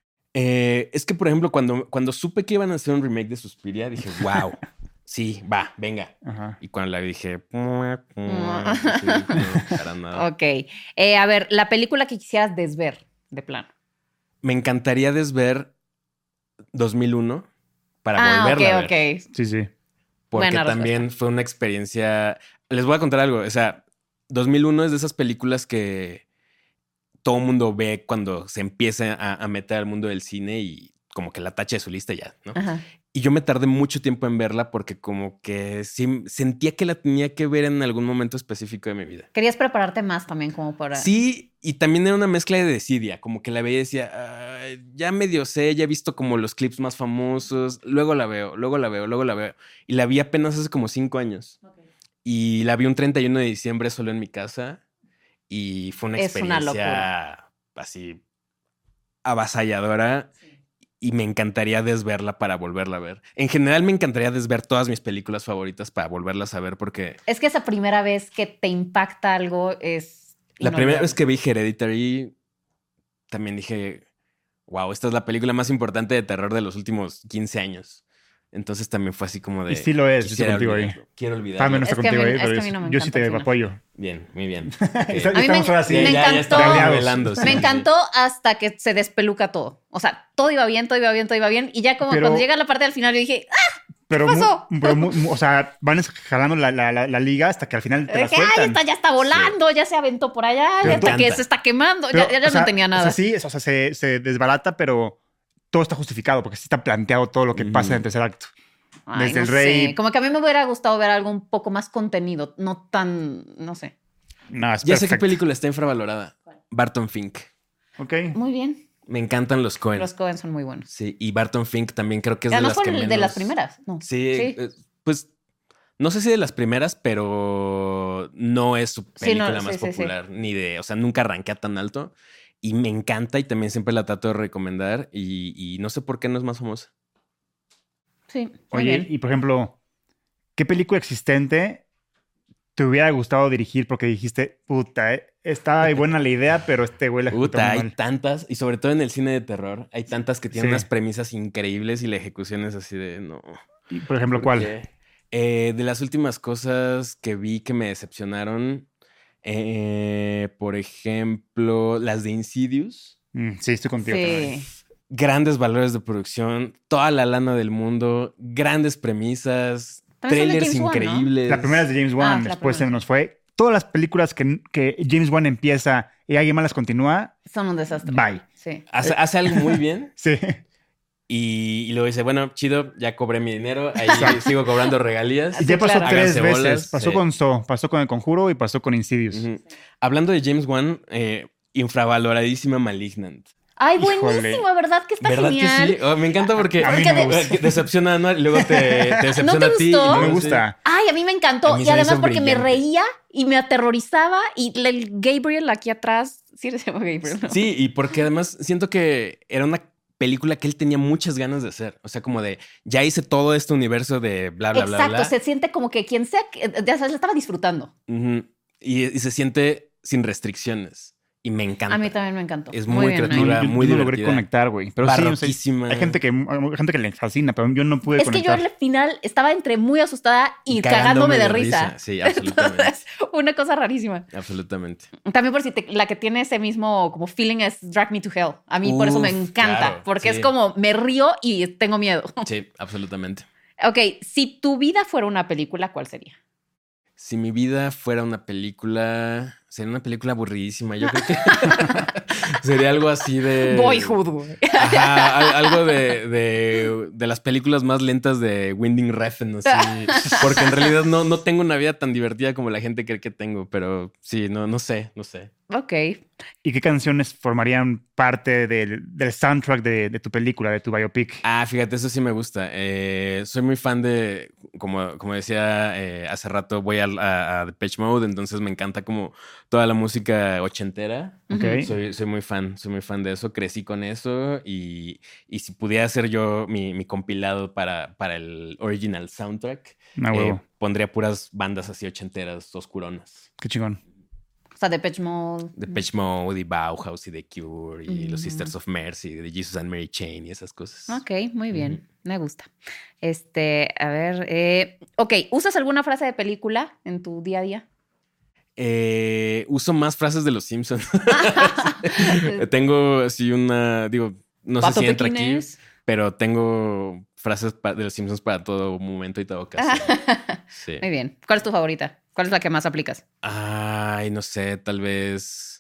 [SPEAKER 3] Es que, por ejemplo, cuando supe que iban a hacer un remake de Suspiria, dije, wow, sí, va, venga.
[SPEAKER 4] Ajá.
[SPEAKER 3] Y cuando la vi dije, sí, no, para nada.
[SPEAKER 2] Ok. A ver, la película que quisieras desver, de plano.
[SPEAKER 3] Me encantaría desver 2001 para volverla a ver.
[SPEAKER 2] ok.
[SPEAKER 4] Sí, sí.
[SPEAKER 3] Porque
[SPEAKER 2] Buena
[SPEAKER 3] también fue una experiencia. Les voy a contar algo. O sea, 2001 es de esas películas que todo mundo ve cuando se empieza a meter al mundo del cine y como que la tacha de su lista ya, ¿no?
[SPEAKER 2] Ajá.
[SPEAKER 3] Y yo me tardé mucho tiempo en verla porque como que sí sentía que la tenía que ver en algún momento específico de mi vida.
[SPEAKER 2] Querías prepararte más también como para...
[SPEAKER 3] Sí, y también era una mezcla de desidia, como que la veía y decía, ya medio sé, ya he visto como los clips más famosos, luego la veo, luego la veo, luego la veo. Y la vi apenas hace como 5 años. Y la vi un 31 de diciembre solo en mi casa y fue una
[SPEAKER 2] Es una
[SPEAKER 3] experiencia así avasalladora. Y me encantaría desverla para volverla a ver. En general me encantaría desver todas mis películas favoritas para volverlas a ver porque
[SPEAKER 2] Es que esa primera vez que te impacta algo es...
[SPEAKER 3] la primera vez
[SPEAKER 2] inolvidable.
[SPEAKER 3] que vi Hereditary también dije, wow, esta es la película más importante de terror de los últimos 15 años. Entonces también fue así como de...
[SPEAKER 4] Y sí lo es, yo estoy
[SPEAKER 3] quisiera
[SPEAKER 4] contigo ahí.
[SPEAKER 3] olvidarlo, quiero
[SPEAKER 4] Pame
[SPEAKER 3] olvidarlo.
[SPEAKER 4] no está
[SPEAKER 2] Es que a
[SPEAKER 4] contigo
[SPEAKER 2] mí-
[SPEAKER 4] ahí,
[SPEAKER 2] es
[SPEAKER 4] pero
[SPEAKER 2] que a mí no me
[SPEAKER 4] yo sí
[SPEAKER 2] encanta el
[SPEAKER 4] te
[SPEAKER 2] final.
[SPEAKER 4] apoyo.
[SPEAKER 3] Bien, muy bien.
[SPEAKER 4] Está-
[SPEAKER 2] A mí
[SPEAKER 4] Estamos ahora sí.
[SPEAKER 2] me
[SPEAKER 3] Ya
[SPEAKER 2] encantó,
[SPEAKER 3] estamos
[SPEAKER 4] aliados.
[SPEAKER 3] revelando, sí,
[SPEAKER 2] me
[SPEAKER 3] sí.
[SPEAKER 2] encantó hasta que se despeluca todo. O sea, todo iba bien, todo iba bien, todo iba bien. Y ya como
[SPEAKER 4] Pero-
[SPEAKER 2] cuando llega la parte del final, yo dije,
[SPEAKER 4] Pero,
[SPEAKER 2] pasó?
[SPEAKER 4] o sea, van jalando la liga hasta que al final te la
[SPEAKER 2] dije, ay,
[SPEAKER 4] sueltan.
[SPEAKER 2] esta ya está volando, ya se aventó por allá,
[SPEAKER 4] Pero
[SPEAKER 2] ya hasta
[SPEAKER 3] me
[SPEAKER 2] que
[SPEAKER 3] encanta.
[SPEAKER 2] se está quemando,
[SPEAKER 4] Pero,
[SPEAKER 2] ya
[SPEAKER 4] o sea,
[SPEAKER 2] no tenía nada.
[SPEAKER 4] O sea, sí, o sea, se desbarata, pero todo está justificado porque sí está planteado todo lo que pasa en el tercer acto.
[SPEAKER 2] Ay,
[SPEAKER 4] desde
[SPEAKER 2] no
[SPEAKER 4] el rey-
[SPEAKER 2] sé. Como que a mí me hubiera gustado ver algo un poco más contenido, no tan, no sé.
[SPEAKER 4] No, es
[SPEAKER 3] Ya sé qué
[SPEAKER 4] perfecto.
[SPEAKER 3] película está infravalorada. Barton Fink.
[SPEAKER 4] Ok.
[SPEAKER 2] Muy bien.
[SPEAKER 3] Me encantan los Coen.
[SPEAKER 2] Los Coen son muy buenos.
[SPEAKER 3] Sí, y Barton Fink también creo que es de
[SPEAKER 2] Además
[SPEAKER 3] las
[SPEAKER 2] fue
[SPEAKER 3] que
[SPEAKER 2] de
[SPEAKER 3] menos...
[SPEAKER 2] las primeras, ¿no?
[SPEAKER 3] Sí, pues no sé si de las primeras, pero no es su
[SPEAKER 2] Sí,
[SPEAKER 3] película
[SPEAKER 2] no,
[SPEAKER 3] más
[SPEAKER 2] sí, sí, sí.
[SPEAKER 3] popular, ni de, o sea, nunca arranquea tan alto. Y me encanta y también siempre la trato de recomendar y no sé por qué no es más famosa.
[SPEAKER 2] Sí, muy
[SPEAKER 4] Oye,
[SPEAKER 2] bien.
[SPEAKER 4] y por ejemplo, ¿qué película existente te hubiera gustado dirigir porque dijiste, puta, está ahí buena la idea, pero este güey la ejecutó
[SPEAKER 3] Puta,
[SPEAKER 4] muy
[SPEAKER 3] hay
[SPEAKER 4] mal?
[SPEAKER 3] tantas, y sobre todo en el cine de terror, hay tantas que tienen
[SPEAKER 4] Sí.
[SPEAKER 3] unas premisas increíbles y la ejecución es así de no.
[SPEAKER 4] Y, por ejemplo,
[SPEAKER 3] ¿Por
[SPEAKER 4] ¿cuál?
[SPEAKER 3] qué? De las últimas cosas que vi que me decepcionaron, por ejemplo, las de Insidious.
[SPEAKER 4] Sí, estoy contigo. también.
[SPEAKER 2] Sí.
[SPEAKER 3] Grandes valores de producción, toda la lana del mundo, grandes premisas,
[SPEAKER 2] También son de
[SPEAKER 3] trailers
[SPEAKER 2] James Wan, ¿no?
[SPEAKER 3] increíbles.
[SPEAKER 4] La primera es de James Wan,
[SPEAKER 2] la
[SPEAKER 4] después se
[SPEAKER 2] primera.
[SPEAKER 4] nos fue. Todas las películas que James Wan empieza y alguien más las continúa,
[SPEAKER 2] Son un desastre.
[SPEAKER 4] bye.
[SPEAKER 2] Sí.
[SPEAKER 3] Hace algo muy bien
[SPEAKER 4] Sí.
[SPEAKER 3] y luego dice, bueno, chido, ya cobré mi dinero, ahí sigo cobrando regalías.
[SPEAKER 4] Y ya pasó
[SPEAKER 2] claro.
[SPEAKER 4] 3
[SPEAKER 3] Háganse
[SPEAKER 4] veces.
[SPEAKER 3] bolas,
[SPEAKER 4] Pasó
[SPEAKER 3] sí.
[SPEAKER 4] con Saw, pasó con El Conjuro y pasó con Insidious.
[SPEAKER 3] Ujú. Hablando de James Wan, infravaloradísima Malignant.
[SPEAKER 2] Ay,
[SPEAKER 4] Híjole.
[SPEAKER 2] buenísima, ¿verdad? Que está
[SPEAKER 3] ¿Verdad
[SPEAKER 2] genial.
[SPEAKER 3] que sí? Oh, me encanta porque
[SPEAKER 4] A mí
[SPEAKER 2] no me
[SPEAKER 4] gusta.
[SPEAKER 3] que decepciona a Anuar y luego te decepciona
[SPEAKER 2] ¿No te
[SPEAKER 3] a ti.
[SPEAKER 2] gustó?
[SPEAKER 3] y luego
[SPEAKER 4] Me
[SPEAKER 3] sí.
[SPEAKER 4] gusta.
[SPEAKER 2] Ay, a mí me encantó.
[SPEAKER 3] A mí
[SPEAKER 2] Y
[SPEAKER 3] se me
[SPEAKER 2] además
[SPEAKER 3] hizo
[SPEAKER 2] porque me
[SPEAKER 3] brillante.
[SPEAKER 2] reía y me aterrorizaba. Y el Gabriel aquí atrás, sí se llama Gabriel, ¿no?
[SPEAKER 3] Sí, y porque además siento que era una película que él tenía muchas ganas de hacer. O sea, como de, ya hice todo este universo de bla, bla, bla,
[SPEAKER 2] Exacto,
[SPEAKER 3] bla.
[SPEAKER 2] se siente como que quien sea, ya sabes, la estaba disfrutando.
[SPEAKER 3] Ujú. Y se siente sin restricciones. Y me encanta.
[SPEAKER 2] A mí también me encantó.
[SPEAKER 3] Es muy
[SPEAKER 2] bien,
[SPEAKER 3] creativa.
[SPEAKER 2] Mike.
[SPEAKER 4] Yo
[SPEAKER 3] muy
[SPEAKER 4] no logré
[SPEAKER 3] divertida.
[SPEAKER 4] conectar, güey. Pero sí, o sea,
[SPEAKER 3] Barroquísima.
[SPEAKER 4] hay gente que le fascina, pero yo no pude
[SPEAKER 2] Es que yo
[SPEAKER 4] conectar.
[SPEAKER 2] al final estaba entre muy asustada y cagándome de risa.
[SPEAKER 3] Sí, absolutamente.
[SPEAKER 2] Entonces, una cosa rarísima.
[SPEAKER 3] Absolutamente.
[SPEAKER 2] También por si la que tiene ese mismo como feeling es Drag Me to Hell. A mí por eso me
[SPEAKER 3] Uf,
[SPEAKER 2] encanta,
[SPEAKER 3] claro,
[SPEAKER 2] porque
[SPEAKER 3] sí.
[SPEAKER 2] es como me río y tengo miedo.
[SPEAKER 3] Sí, absolutamente.
[SPEAKER 2] Ok, si tu vida fuera una película, ¿cuál sería?
[SPEAKER 3] Si mi vida fuera una película, sería una película aburridísima. Yo creo que sería algo así de...
[SPEAKER 2] Boyhood, güey.
[SPEAKER 3] Ajá, algo de las películas más lentas de Winding Refn, así. Porque en realidad no tengo una vida tan divertida como la gente cree que tengo, pero sí, no sé.
[SPEAKER 2] Ok.
[SPEAKER 4] ¿Y qué canciones formarían parte del soundtrack de tu película, de tu biopic?
[SPEAKER 3] Ah, fíjate, eso sí me gusta. Soy muy fan de, como decía hace rato, voy a Depeche Mode, entonces me encanta como toda la música ochentera.
[SPEAKER 4] Ok.
[SPEAKER 3] Soy muy fan de eso, crecí con eso y si pudiera hacer yo mi compilado para el original soundtrack,
[SPEAKER 4] Ah, huevo.
[SPEAKER 3] pondría puras bandas así ochenteras, oscuronas.
[SPEAKER 4] Qué chingón.
[SPEAKER 2] O sea, Depeche Mode.
[SPEAKER 3] Depeche Mode y Bauhaus y The Cure y los Sisters of Mercy, de Jesus and Mary Chain y esas cosas.
[SPEAKER 2] Ok, muy bien. Me gusta. A ver. Ok, ¿usas alguna frase de película en tu día a día?
[SPEAKER 3] Uso más frases de los Simpsons. Tengo así digo, no sé
[SPEAKER 2] Pato
[SPEAKER 3] si entra aquí,
[SPEAKER 2] Pequines.
[SPEAKER 3] pero tengo frases de los Simpsons para todo momento y toda ocasión. Sí.
[SPEAKER 2] Muy bien. ¿Cuál es tu favorita? ¿Cuál es la que más aplicas?
[SPEAKER 3] Ay, no sé, tal vez.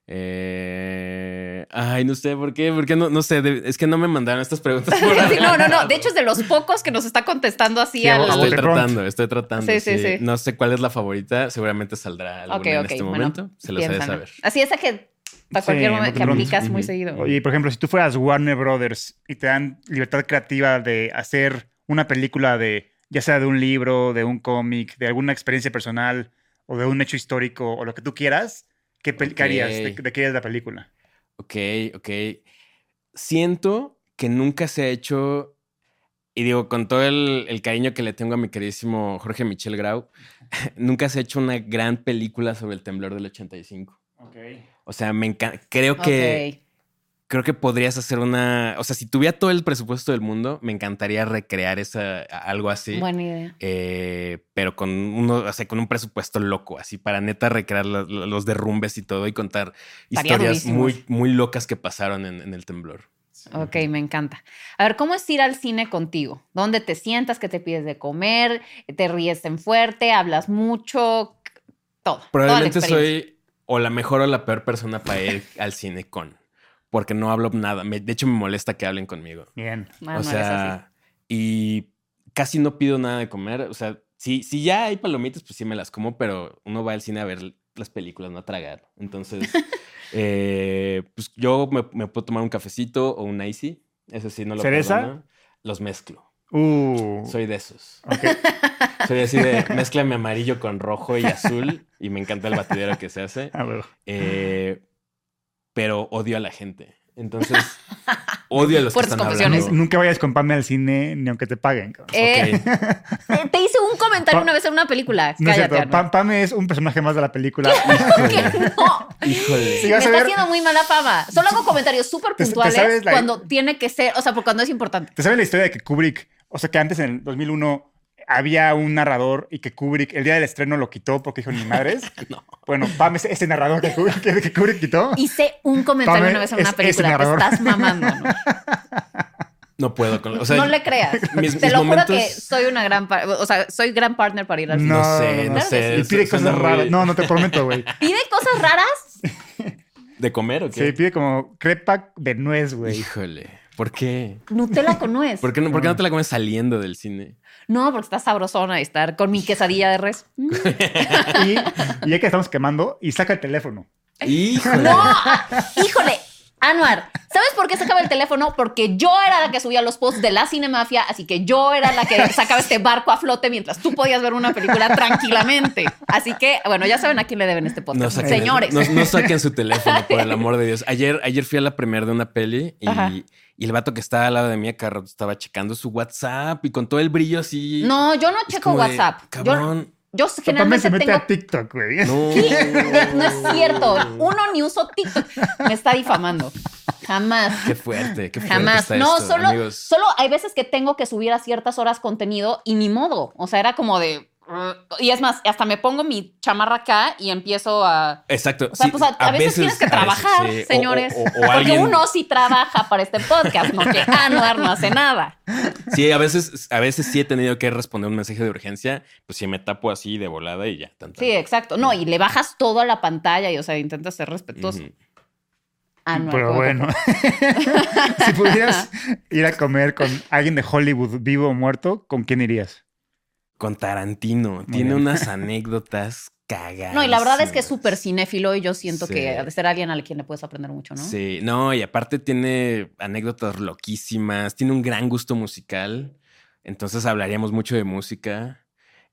[SPEAKER 3] Ay, no sé, ¿por qué? Porque no sé, es que no me mandaron estas preguntas.
[SPEAKER 2] Sí, no. De hecho, es de los pocos que nos está contestando así
[SPEAKER 4] Sí,
[SPEAKER 2] al...
[SPEAKER 3] Estoy tratando.
[SPEAKER 2] Sí.
[SPEAKER 3] No sé cuál es la favorita. Seguramente saldrá alguna en este momento.
[SPEAKER 2] Bueno,
[SPEAKER 3] Se los he de
[SPEAKER 2] piénsalo.
[SPEAKER 3] saber.
[SPEAKER 2] Así esa que para
[SPEAKER 4] Sí,
[SPEAKER 2] cualquier momento
[SPEAKER 4] bote
[SPEAKER 2] que
[SPEAKER 4] pronto.
[SPEAKER 2] aplicas muy seguido.
[SPEAKER 4] Oye, y por ejemplo, si tú fueras Warner Brothers y te dan libertad creativa de hacer una película ya sea de un libro, de un cómic, de alguna experiencia personal o de un hecho histórico o lo que tú quieras, ¿qué harías? ¿De qué es la película?
[SPEAKER 3] Ok. Siento que nunca se ha hecho, y digo, con todo el cariño que le tengo a mi queridísimo Jorge Michel Grau, nunca se ha hecho una gran película sobre el temblor del 85. O sea, me encanta. Creo que podrías hacer o sea, si tuviera todo el presupuesto del mundo, me encantaría recrear algo así.
[SPEAKER 2] Buena idea.
[SPEAKER 3] Pero con un presupuesto loco, así para neta recrear los derrumbes y todo y contar
[SPEAKER 2] Estaría
[SPEAKER 3] historias
[SPEAKER 2] durísimo.
[SPEAKER 3] muy, muy locas que pasaron en el temblor.
[SPEAKER 2] Ok, me encanta. A ver, ¿cómo es ir al cine contigo? ¿Dónde te sientas? ¿Qué te pides de comer? ¿Te ríes en fuerte? ¿Hablas mucho? Todo.
[SPEAKER 3] Probablemente
[SPEAKER 2] toda la experiencia.
[SPEAKER 3] soy o la mejor o la peor persona para ir al cine porque no hablo nada. De hecho, me molesta que hablen conmigo.
[SPEAKER 4] Bien.
[SPEAKER 2] No,
[SPEAKER 3] O
[SPEAKER 2] no eres así.
[SPEAKER 3] sea, y casi no pido nada de comer. O sea, si ya hay palomitas, pues sí me las como, pero uno va al cine a ver las películas, no a tragar. Entonces, pues yo me puedo tomar un cafecito o un icy. Eso sí, no lo
[SPEAKER 4] ¿Cereza?
[SPEAKER 3] perdono. Los mezclo. Soy de esos.
[SPEAKER 4] Ok.
[SPEAKER 3] Soy así de mézclame amarillo con rojo y azul y me encanta el batidero que se hace.
[SPEAKER 4] A ver.
[SPEAKER 3] Pero odio a la gente. Entonces, odio a los que
[SPEAKER 2] Fuertes
[SPEAKER 3] están
[SPEAKER 2] confesiones.
[SPEAKER 3] hablando.
[SPEAKER 4] Nunca vayas con Pame al cine ni aunque te paguen. cabrón.
[SPEAKER 3] Ok.
[SPEAKER 2] Te hice un comentario una vez en una película.
[SPEAKER 4] No es
[SPEAKER 2] Cállate,
[SPEAKER 4] cierto.
[SPEAKER 2] Arnold.
[SPEAKER 4] Pame es un personaje más de la película.
[SPEAKER 2] ¿Qué? No.
[SPEAKER 3] Híjole.
[SPEAKER 4] Sí,
[SPEAKER 2] Me
[SPEAKER 4] vas a
[SPEAKER 2] está
[SPEAKER 4] ver-
[SPEAKER 2] haciendo muy mala fama. Solo hago comentarios súper
[SPEAKER 4] ¿Te
[SPEAKER 2] puntuales
[SPEAKER 4] sabes la-
[SPEAKER 2] cuando tiene que ser, o sea, por cuando es importante.
[SPEAKER 4] ¿Te sabes la historia de que Kubrick, o sea, que antes en el 2001 había un narrador y que Kubrick el día del estreno lo quitó porque dijo ni madres?
[SPEAKER 3] No.
[SPEAKER 4] Bueno, Pam es ese narrador que Kubrick quitó.
[SPEAKER 2] Hice un comentario
[SPEAKER 4] Pame
[SPEAKER 2] una vez en una
[SPEAKER 4] es ese
[SPEAKER 2] película. Te
[SPEAKER 4] narrador.
[SPEAKER 2] estás mamando, ¿no?
[SPEAKER 3] No puedo con... O sea,
[SPEAKER 2] No le creas.
[SPEAKER 3] mis
[SPEAKER 2] Te lo juro
[SPEAKER 3] momentos-
[SPEAKER 2] que soy una soy gran partner para ir al cine.
[SPEAKER 3] No sé.
[SPEAKER 2] Claro que
[SPEAKER 4] Y pide
[SPEAKER 3] Suena
[SPEAKER 4] cosas
[SPEAKER 3] muy-
[SPEAKER 4] raras. No, te prometo, güey.
[SPEAKER 2] ¿Pide cosas raras?
[SPEAKER 3] ¿De comer o qué?
[SPEAKER 4] Sí, pide como crepa de nuez, güey.
[SPEAKER 3] Híjole. ¿Por qué?
[SPEAKER 2] Nutella con nuez.
[SPEAKER 3] ¿Por qué no te la comes saliendo del cine?
[SPEAKER 2] No, porque está sabrosona y estar con mi quesadilla de res.
[SPEAKER 4] Y ya que estamos quemando, y saca el teléfono.
[SPEAKER 3] ¡Híjole!
[SPEAKER 2] ¡No! ¡Híjole! Anuar, ¿sabes por qué sacaba el teléfono? Porque yo era la que subía los posts de la Cinemafia, así que yo era la que sacaba este barco a flote mientras tú podías ver una película tranquilamente. Así que, bueno, ya saben a quién le deben este podcast.
[SPEAKER 3] saquen-
[SPEAKER 2] Señores.
[SPEAKER 3] No saquen su teléfono, por el amor de Dios. Ayer fui a la premier de una peli
[SPEAKER 2] Ajá.
[SPEAKER 3] y el vato que estaba al lado de mí cada rato estaba checando su WhatsApp y con todo el brillo así.
[SPEAKER 2] No, yo no
[SPEAKER 3] Es
[SPEAKER 2] checo
[SPEAKER 3] como de,
[SPEAKER 2] WhatsApp.
[SPEAKER 3] Cabrón.
[SPEAKER 2] Yo
[SPEAKER 4] Pame
[SPEAKER 2] generalmente
[SPEAKER 4] se mete
[SPEAKER 2] tengo...
[SPEAKER 4] a TikTok, güey.
[SPEAKER 3] No.
[SPEAKER 2] No es cierto. Uno ni uso TikTok. Me está difamando. Jamás.
[SPEAKER 3] Qué fuerte, qué fuerte
[SPEAKER 2] Jamás.
[SPEAKER 3] está
[SPEAKER 2] No,
[SPEAKER 3] esto, amigos.
[SPEAKER 2] solo hay veces que tengo que subir a ciertas horas contenido y ni modo. O sea, era como de... Y es más, hasta me pongo mi chamarra acá y empiezo a...
[SPEAKER 3] Exacto.
[SPEAKER 2] O sea,
[SPEAKER 3] sí,
[SPEAKER 2] pues a veces tienes que trabajar,
[SPEAKER 3] sí.
[SPEAKER 2] señores.
[SPEAKER 3] O
[SPEAKER 2] Porque
[SPEAKER 3] alguien,
[SPEAKER 2] uno sí trabaja para este podcast, no que Anuar no hace nada.
[SPEAKER 3] Sí, a veces sí he tenido que responder un mensaje de urgencia. Pues sí, me tapo así de volada y ya.
[SPEAKER 2] Sí, exacto. No, y le bajas todo a la pantalla y, o sea, intentas ser respetuoso.
[SPEAKER 3] Ujú.
[SPEAKER 2] Anuar,
[SPEAKER 4] Pero
[SPEAKER 2] ¿cómo
[SPEAKER 4] bueno, si pudieras ir a comer con alguien de Hollywood, vivo o muerto, ¿con quién irías?
[SPEAKER 3] Con Tarantino. Tiene
[SPEAKER 4] bien.
[SPEAKER 3] unas anécdotas cagadas.
[SPEAKER 2] No, y la verdad es que es súper cinéfilo y yo siento
[SPEAKER 3] Sí.
[SPEAKER 2] que ha de ser alguien al quien le puedes aprender mucho, ¿no?
[SPEAKER 3] Sí, no, y aparte tiene anécdotas loquísimas, tiene un gran gusto musical, entonces hablaríamos mucho de música.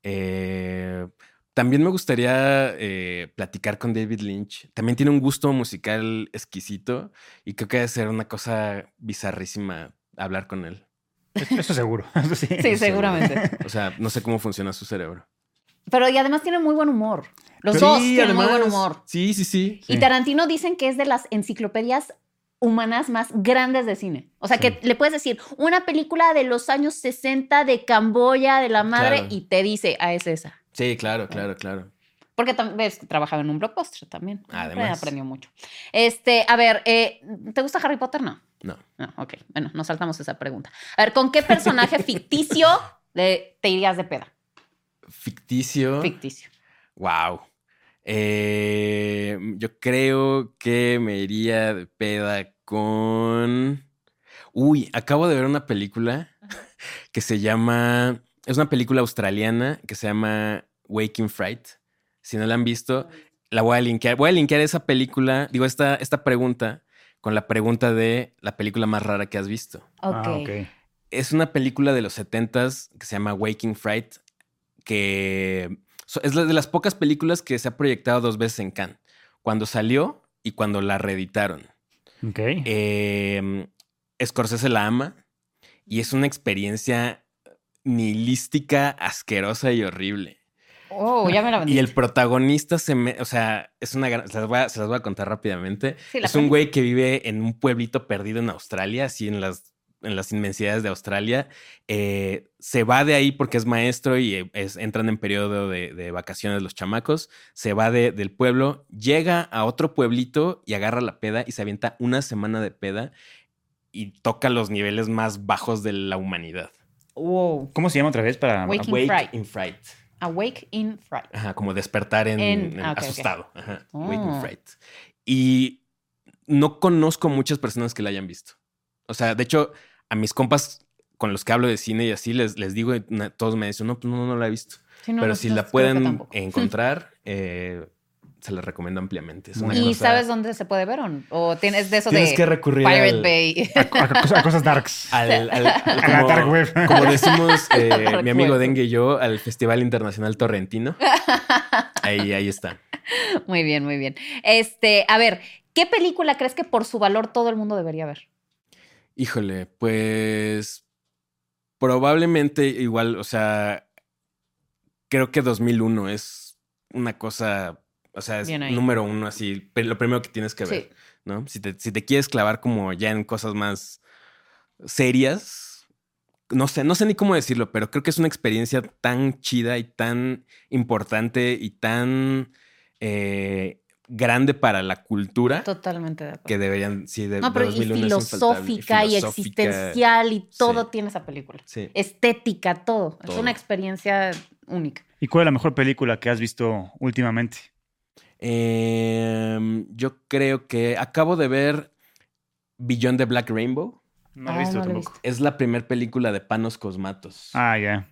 [SPEAKER 3] También me gustaría platicar con David Lynch. También tiene un gusto musical exquisito y creo que debe ser una cosa bizarrísima hablar con él.
[SPEAKER 4] Eso seguro. Eso sí.
[SPEAKER 2] Sí, seguramente.
[SPEAKER 3] O sea, no sé cómo funciona su cerebro.
[SPEAKER 2] Pero y además tiene muy buen humor. Los
[SPEAKER 3] Sí,
[SPEAKER 2] dos tienen muy
[SPEAKER 3] además,
[SPEAKER 2] buen humor.
[SPEAKER 3] Sí, sí, sí.
[SPEAKER 2] Y Tarantino dicen que es de las enciclopedias humanas más grandes de cine. O sea, que le puedes decir una película de los años 60 de Camboya, de la madre,
[SPEAKER 3] Claro.
[SPEAKER 2] y te dice, es esa.
[SPEAKER 3] Sí, claro, claro, claro.
[SPEAKER 2] Porque ves que trabajaba en un blockbuster también.
[SPEAKER 3] Además.
[SPEAKER 2] Aprendió mucho. A ver, ¿te gusta Harry Potter? No.
[SPEAKER 3] No.
[SPEAKER 2] No, ok. Bueno, nos saltamos esa pregunta. A ver, ¿con qué personaje ficticio te irías de peda?
[SPEAKER 3] Ficticio.
[SPEAKER 2] Ficticio.
[SPEAKER 3] Wow. Yo creo que me iría de peda con... Uy, acabo de ver una película que se llama... Es una película australiana que se llama Waking Fright. Si no la han visto, la voy a linkear. Voy a linkear esa película, digo, esta pregunta con la pregunta de la película más rara que has visto.
[SPEAKER 2] Ok.
[SPEAKER 3] Es una película de los 70s que se llama Waking Fright, que es de las pocas películas que se ha proyectado 2 veces en Cannes. Cuando salió y cuando la reeditaron.
[SPEAKER 4] Ok.
[SPEAKER 3] Scorsese la ama y es una experiencia nihilística, asquerosa y horrible.
[SPEAKER 2] Oh, ya me la vendí.
[SPEAKER 3] Y el protagonista o sea, es una gran... Se las voy a contar rápidamente.
[SPEAKER 2] Sí,
[SPEAKER 3] es un güey que vive en un pueblito perdido en Australia, así en las inmensidades de Australia. Se va de ahí porque es maestro y entran en periodo de vacaciones los chamacos. Se va del pueblo, llega a otro pueblito y agarra la peda y se avienta una semana de peda y toca los niveles más bajos de la humanidad.
[SPEAKER 2] Wow.
[SPEAKER 4] ¿Cómo se llama otra vez para...?
[SPEAKER 2] Waking
[SPEAKER 3] Awake
[SPEAKER 2] Fright.
[SPEAKER 3] in Fright.
[SPEAKER 2] Awake in Fright.
[SPEAKER 3] Ajá, como despertar en
[SPEAKER 2] Ok,
[SPEAKER 3] asustado. Ajá.
[SPEAKER 2] Oh.
[SPEAKER 3] Waking Fright. Y no conozco muchas personas que la hayan visto. O sea, de hecho, a mis compas con los que hablo de cine y así les digo, y todos me dicen, no, pues no la he visto.
[SPEAKER 2] Sí, no,
[SPEAKER 3] Pero
[SPEAKER 2] no,
[SPEAKER 3] si
[SPEAKER 2] no,
[SPEAKER 3] la
[SPEAKER 2] creo que
[SPEAKER 3] pueden
[SPEAKER 2] tampoco.
[SPEAKER 3] encontrar, se la recomiendo ampliamente. Es una
[SPEAKER 2] ¿Y
[SPEAKER 3] cosa-
[SPEAKER 2] sabes dónde se puede ver? ¿O tienes de eso
[SPEAKER 3] Tienes
[SPEAKER 2] de
[SPEAKER 3] que recurrir
[SPEAKER 2] Pirate
[SPEAKER 3] al-
[SPEAKER 2] Bay?
[SPEAKER 4] A cosas darks.
[SPEAKER 3] a
[SPEAKER 4] la dark web.
[SPEAKER 3] Como decimos
[SPEAKER 2] Dark
[SPEAKER 3] mi amigo
[SPEAKER 2] web.
[SPEAKER 3] Dengue y yo, al Festival Internacional Torrentino. Ahí está.
[SPEAKER 2] Muy bien, muy bien. A ver, ¿qué película crees que por su valor todo el mundo debería ver?
[SPEAKER 3] Híjole, pues probablemente igual, o sea, creo que 2001 es una cosa, o sea, es
[SPEAKER 2] Bien ahí.
[SPEAKER 3] número 1 así, lo primero que tienes que ver,
[SPEAKER 2] Sí.
[SPEAKER 3] ¿no? Si te quieres clavar como ya en cosas más serias, no sé ni cómo decirlo, pero creo que es una experiencia tan chida y tan importante y tan grande para la cultura
[SPEAKER 2] Totalmente de acuerdo.
[SPEAKER 3] que deberían, sí, de
[SPEAKER 2] No, pero y
[SPEAKER 3] 2001 es infaltable.
[SPEAKER 2] filosófica y
[SPEAKER 3] Filosófica,
[SPEAKER 2] existencial y todo
[SPEAKER 3] sí.
[SPEAKER 2] tiene esa película.
[SPEAKER 3] Sí.
[SPEAKER 2] Estética, todo. Es
[SPEAKER 3] Todo.
[SPEAKER 2] una experiencia única.
[SPEAKER 4] ¿Y cuál es la mejor película que has visto últimamente?
[SPEAKER 3] Yo creo que acabo de ver Beyond the Black Rainbow.
[SPEAKER 4] No la he visto
[SPEAKER 2] no la he
[SPEAKER 4] tampoco.
[SPEAKER 2] visto.
[SPEAKER 3] Es la primera película de Panos Cosmatos.
[SPEAKER 4] Ah, ya.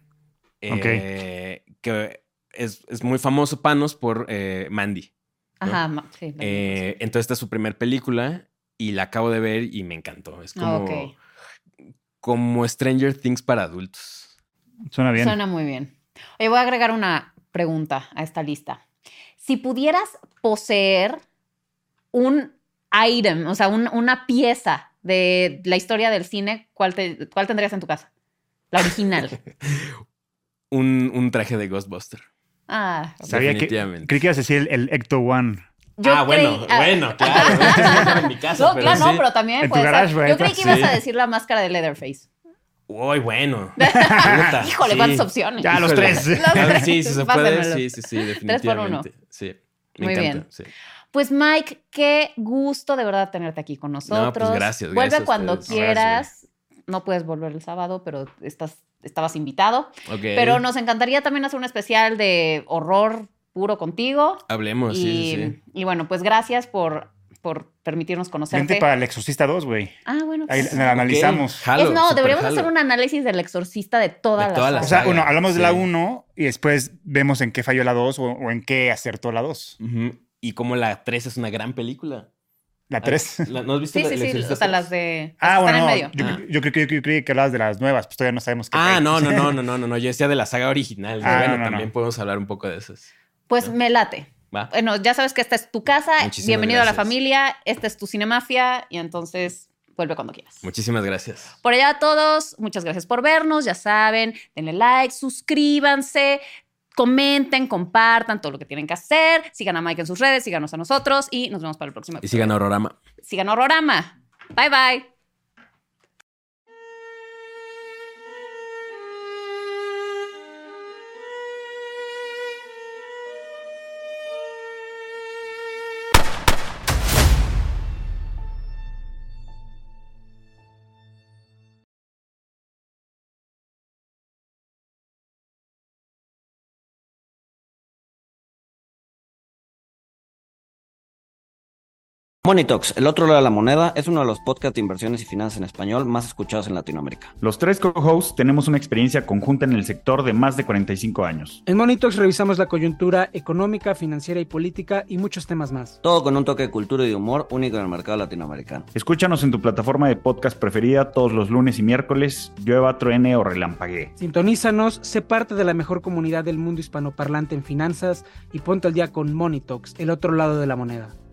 [SPEAKER 3] Que es muy famoso Panos por Mandy. ¿no?
[SPEAKER 2] Ajá, sí.
[SPEAKER 3] Entonces esta es su primera película y la acabo de ver y me encantó. Es como,
[SPEAKER 2] Ok.
[SPEAKER 3] como Stranger Things para adultos.
[SPEAKER 4] Suena bien.
[SPEAKER 2] Suena muy bien. Oye, voy a agregar una pregunta a esta lista. Si pudieras poseer un item, o sea, una pieza de la historia del cine, ¿cuál tendrías en tu casa? La original.
[SPEAKER 3] Un traje de Ghostbuster.
[SPEAKER 2] Ah, ok.
[SPEAKER 4] Sabía que...
[SPEAKER 3] Definitivamente.
[SPEAKER 4] Creí que ibas a decir el Ecto One.
[SPEAKER 2] Yo
[SPEAKER 3] bueno,
[SPEAKER 2] creí-
[SPEAKER 3] claro. Es que se dejan en mi casa,
[SPEAKER 2] No,
[SPEAKER 3] pero
[SPEAKER 2] claro,
[SPEAKER 3] sí.
[SPEAKER 2] no, pero también
[SPEAKER 4] En tu
[SPEAKER 2] puede
[SPEAKER 4] garage,
[SPEAKER 2] ser.
[SPEAKER 4] güey,
[SPEAKER 2] Yo creí que ibas
[SPEAKER 3] sí.
[SPEAKER 2] a decir la máscara de Leatherface.
[SPEAKER 3] Uy, bueno. Puta,
[SPEAKER 2] Híjole,
[SPEAKER 3] sí.
[SPEAKER 2] ¿cuántas opciones?
[SPEAKER 4] Ya, los
[SPEAKER 3] Híjole.
[SPEAKER 4] tres.
[SPEAKER 3] Sí, si se puede.
[SPEAKER 2] Pásenmelo.
[SPEAKER 3] Sí, definitivamente. Sí, me
[SPEAKER 2] Muy
[SPEAKER 3] encanta.
[SPEAKER 2] bien.
[SPEAKER 3] Sí.
[SPEAKER 2] Pues Mike, qué gusto de verdad tenerte aquí con nosotros.
[SPEAKER 3] gracias,
[SPEAKER 2] Vuelve
[SPEAKER 3] gracias a
[SPEAKER 2] cuando
[SPEAKER 3] ustedes.
[SPEAKER 2] quieras. No puedes volver el sábado, pero estabas invitado.
[SPEAKER 3] Ok.
[SPEAKER 2] Pero nos encantaría también hacer un especial de horror puro contigo.
[SPEAKER 3] Hablemos, sí.
[SPEAKER 2] Y bueno, pues gracias por permitirnos conocerte.
[SPEAKER 4] Vente para El Exorcista 2, güey.
[SPEAKER 2] Ah, bueno.
[SPEAKER 4] Ahí
[SPEAKER 2] pues,
[SPEAKER 4] la analizamos.
[SPEAKER 3] Ok, jalo,
[SPEAKER 2] no,
[SPEAKER 3] súper
[SPEAKER 2] deberíamos
[SPEAKER 3] jalo.
[SPEAKER 2] hacer un análisis del exorcista de toda
[SPEAKER 3] De
[SPEAKER 2] la
[SPEAKER 3] toda la
[SPEAKER 4] O
[SPEAKER 2] saga.
[SPEAKER 4] sea,
[SPEAKER 3] saga.
[SPEAKER 4] bueno, hablamos de la
[SPEAKER 3] Sí.
[SPEAKER 4] 1 y después vemos en qué falló la 2 o en qué acertó la 2.
[SPEAKER 3] Ujú. Y como la 3 es una gran película.
[SPEAKER 4] La 3.
[SPEAKER 3] ¿No has visto
[SPEAKER 2] Sí,
[SPEAKER 3] El
[SPEAKER 2] sí, sí.
[SPEAKER 3] Exorcista
[SPEAKER 2] O sea,
[SPEAKER 3] 3?
[SPEAKER 2] las de...
[SPEAKER 4] Ah,
[SPEAKER 2] las que
[SPEAKER 4] bueno,
[SPEAKER 2] están en medio.
[SPEAKER 4] yo creí que hablabas de las nuevas, pues todavía no sabemos qué.
[SPEAKER 3] Ah,
[SPEAKER 4] fue.
[SPEAKER 3] no. Yo decía de la saga original.
[SPEAKER 4] Ah,
[SPEAKER 3] Bueno,
[SPEAKER 4] no.
[SPEAKER 3] también podemos hablar un poco de esas.
[SPEAKER 2] Pues me late.
[SPEAKER 3] Va.
[SPEAKER 2] Bueno, ya sabes que esta es tu casa.
[SPEAKER 3] Muchísimas
[SPEAKER 2] Bienvenido a la
[SPEAKER 3] gracias.
[SPEAKER 2] familia. Esta es tu Cinemafia. Y entonces vuelve cuando quieras.
[SPEAKER 3] Muchísimas gracias.
[SPEAKER 2] Por allá a todos, muchas gracias por vernos. Ya saben, denle like, suscríbanse, comenten, compartan todo lo que tienen que hacer. Sigan a Mike en sus redes, síganos a nosotros y nos vemos para el próximo episodio.
[SPEAKER 3] Y sigan a Horrorama.
[SPEAKER 2] Sigan a Horrorama. Bye, bye.
[SPEAKER 5] Money Talks, el otro lado de la moneda, es uno de los podcasts de inversiones y finanzas en español más escuchados en Latinoamérica.
[SPEAKER 6] Los tres co-hosts tenemos una experiencia conjunta en el sector de más de 45 años.
[SPEAKER 7] En Money Talks revisamos la coyuntura económica, financiera y política y muchos temas más.
[SPEAKER 5] Todo con un toque de cultura y de humor único en el mercado latinoamericano.
[SPEAKER 6] Escúchanos en tu plataforma de podcast preferida todos los lunes y miércoles, llueva, truene o relampaguee.
[SPEAKER 7] Sintonízanos, sé parte de la mejor comunidad del mundo hispanoparlante en finanzas y ponte al día con Money Talks, el otro lado de la moneda.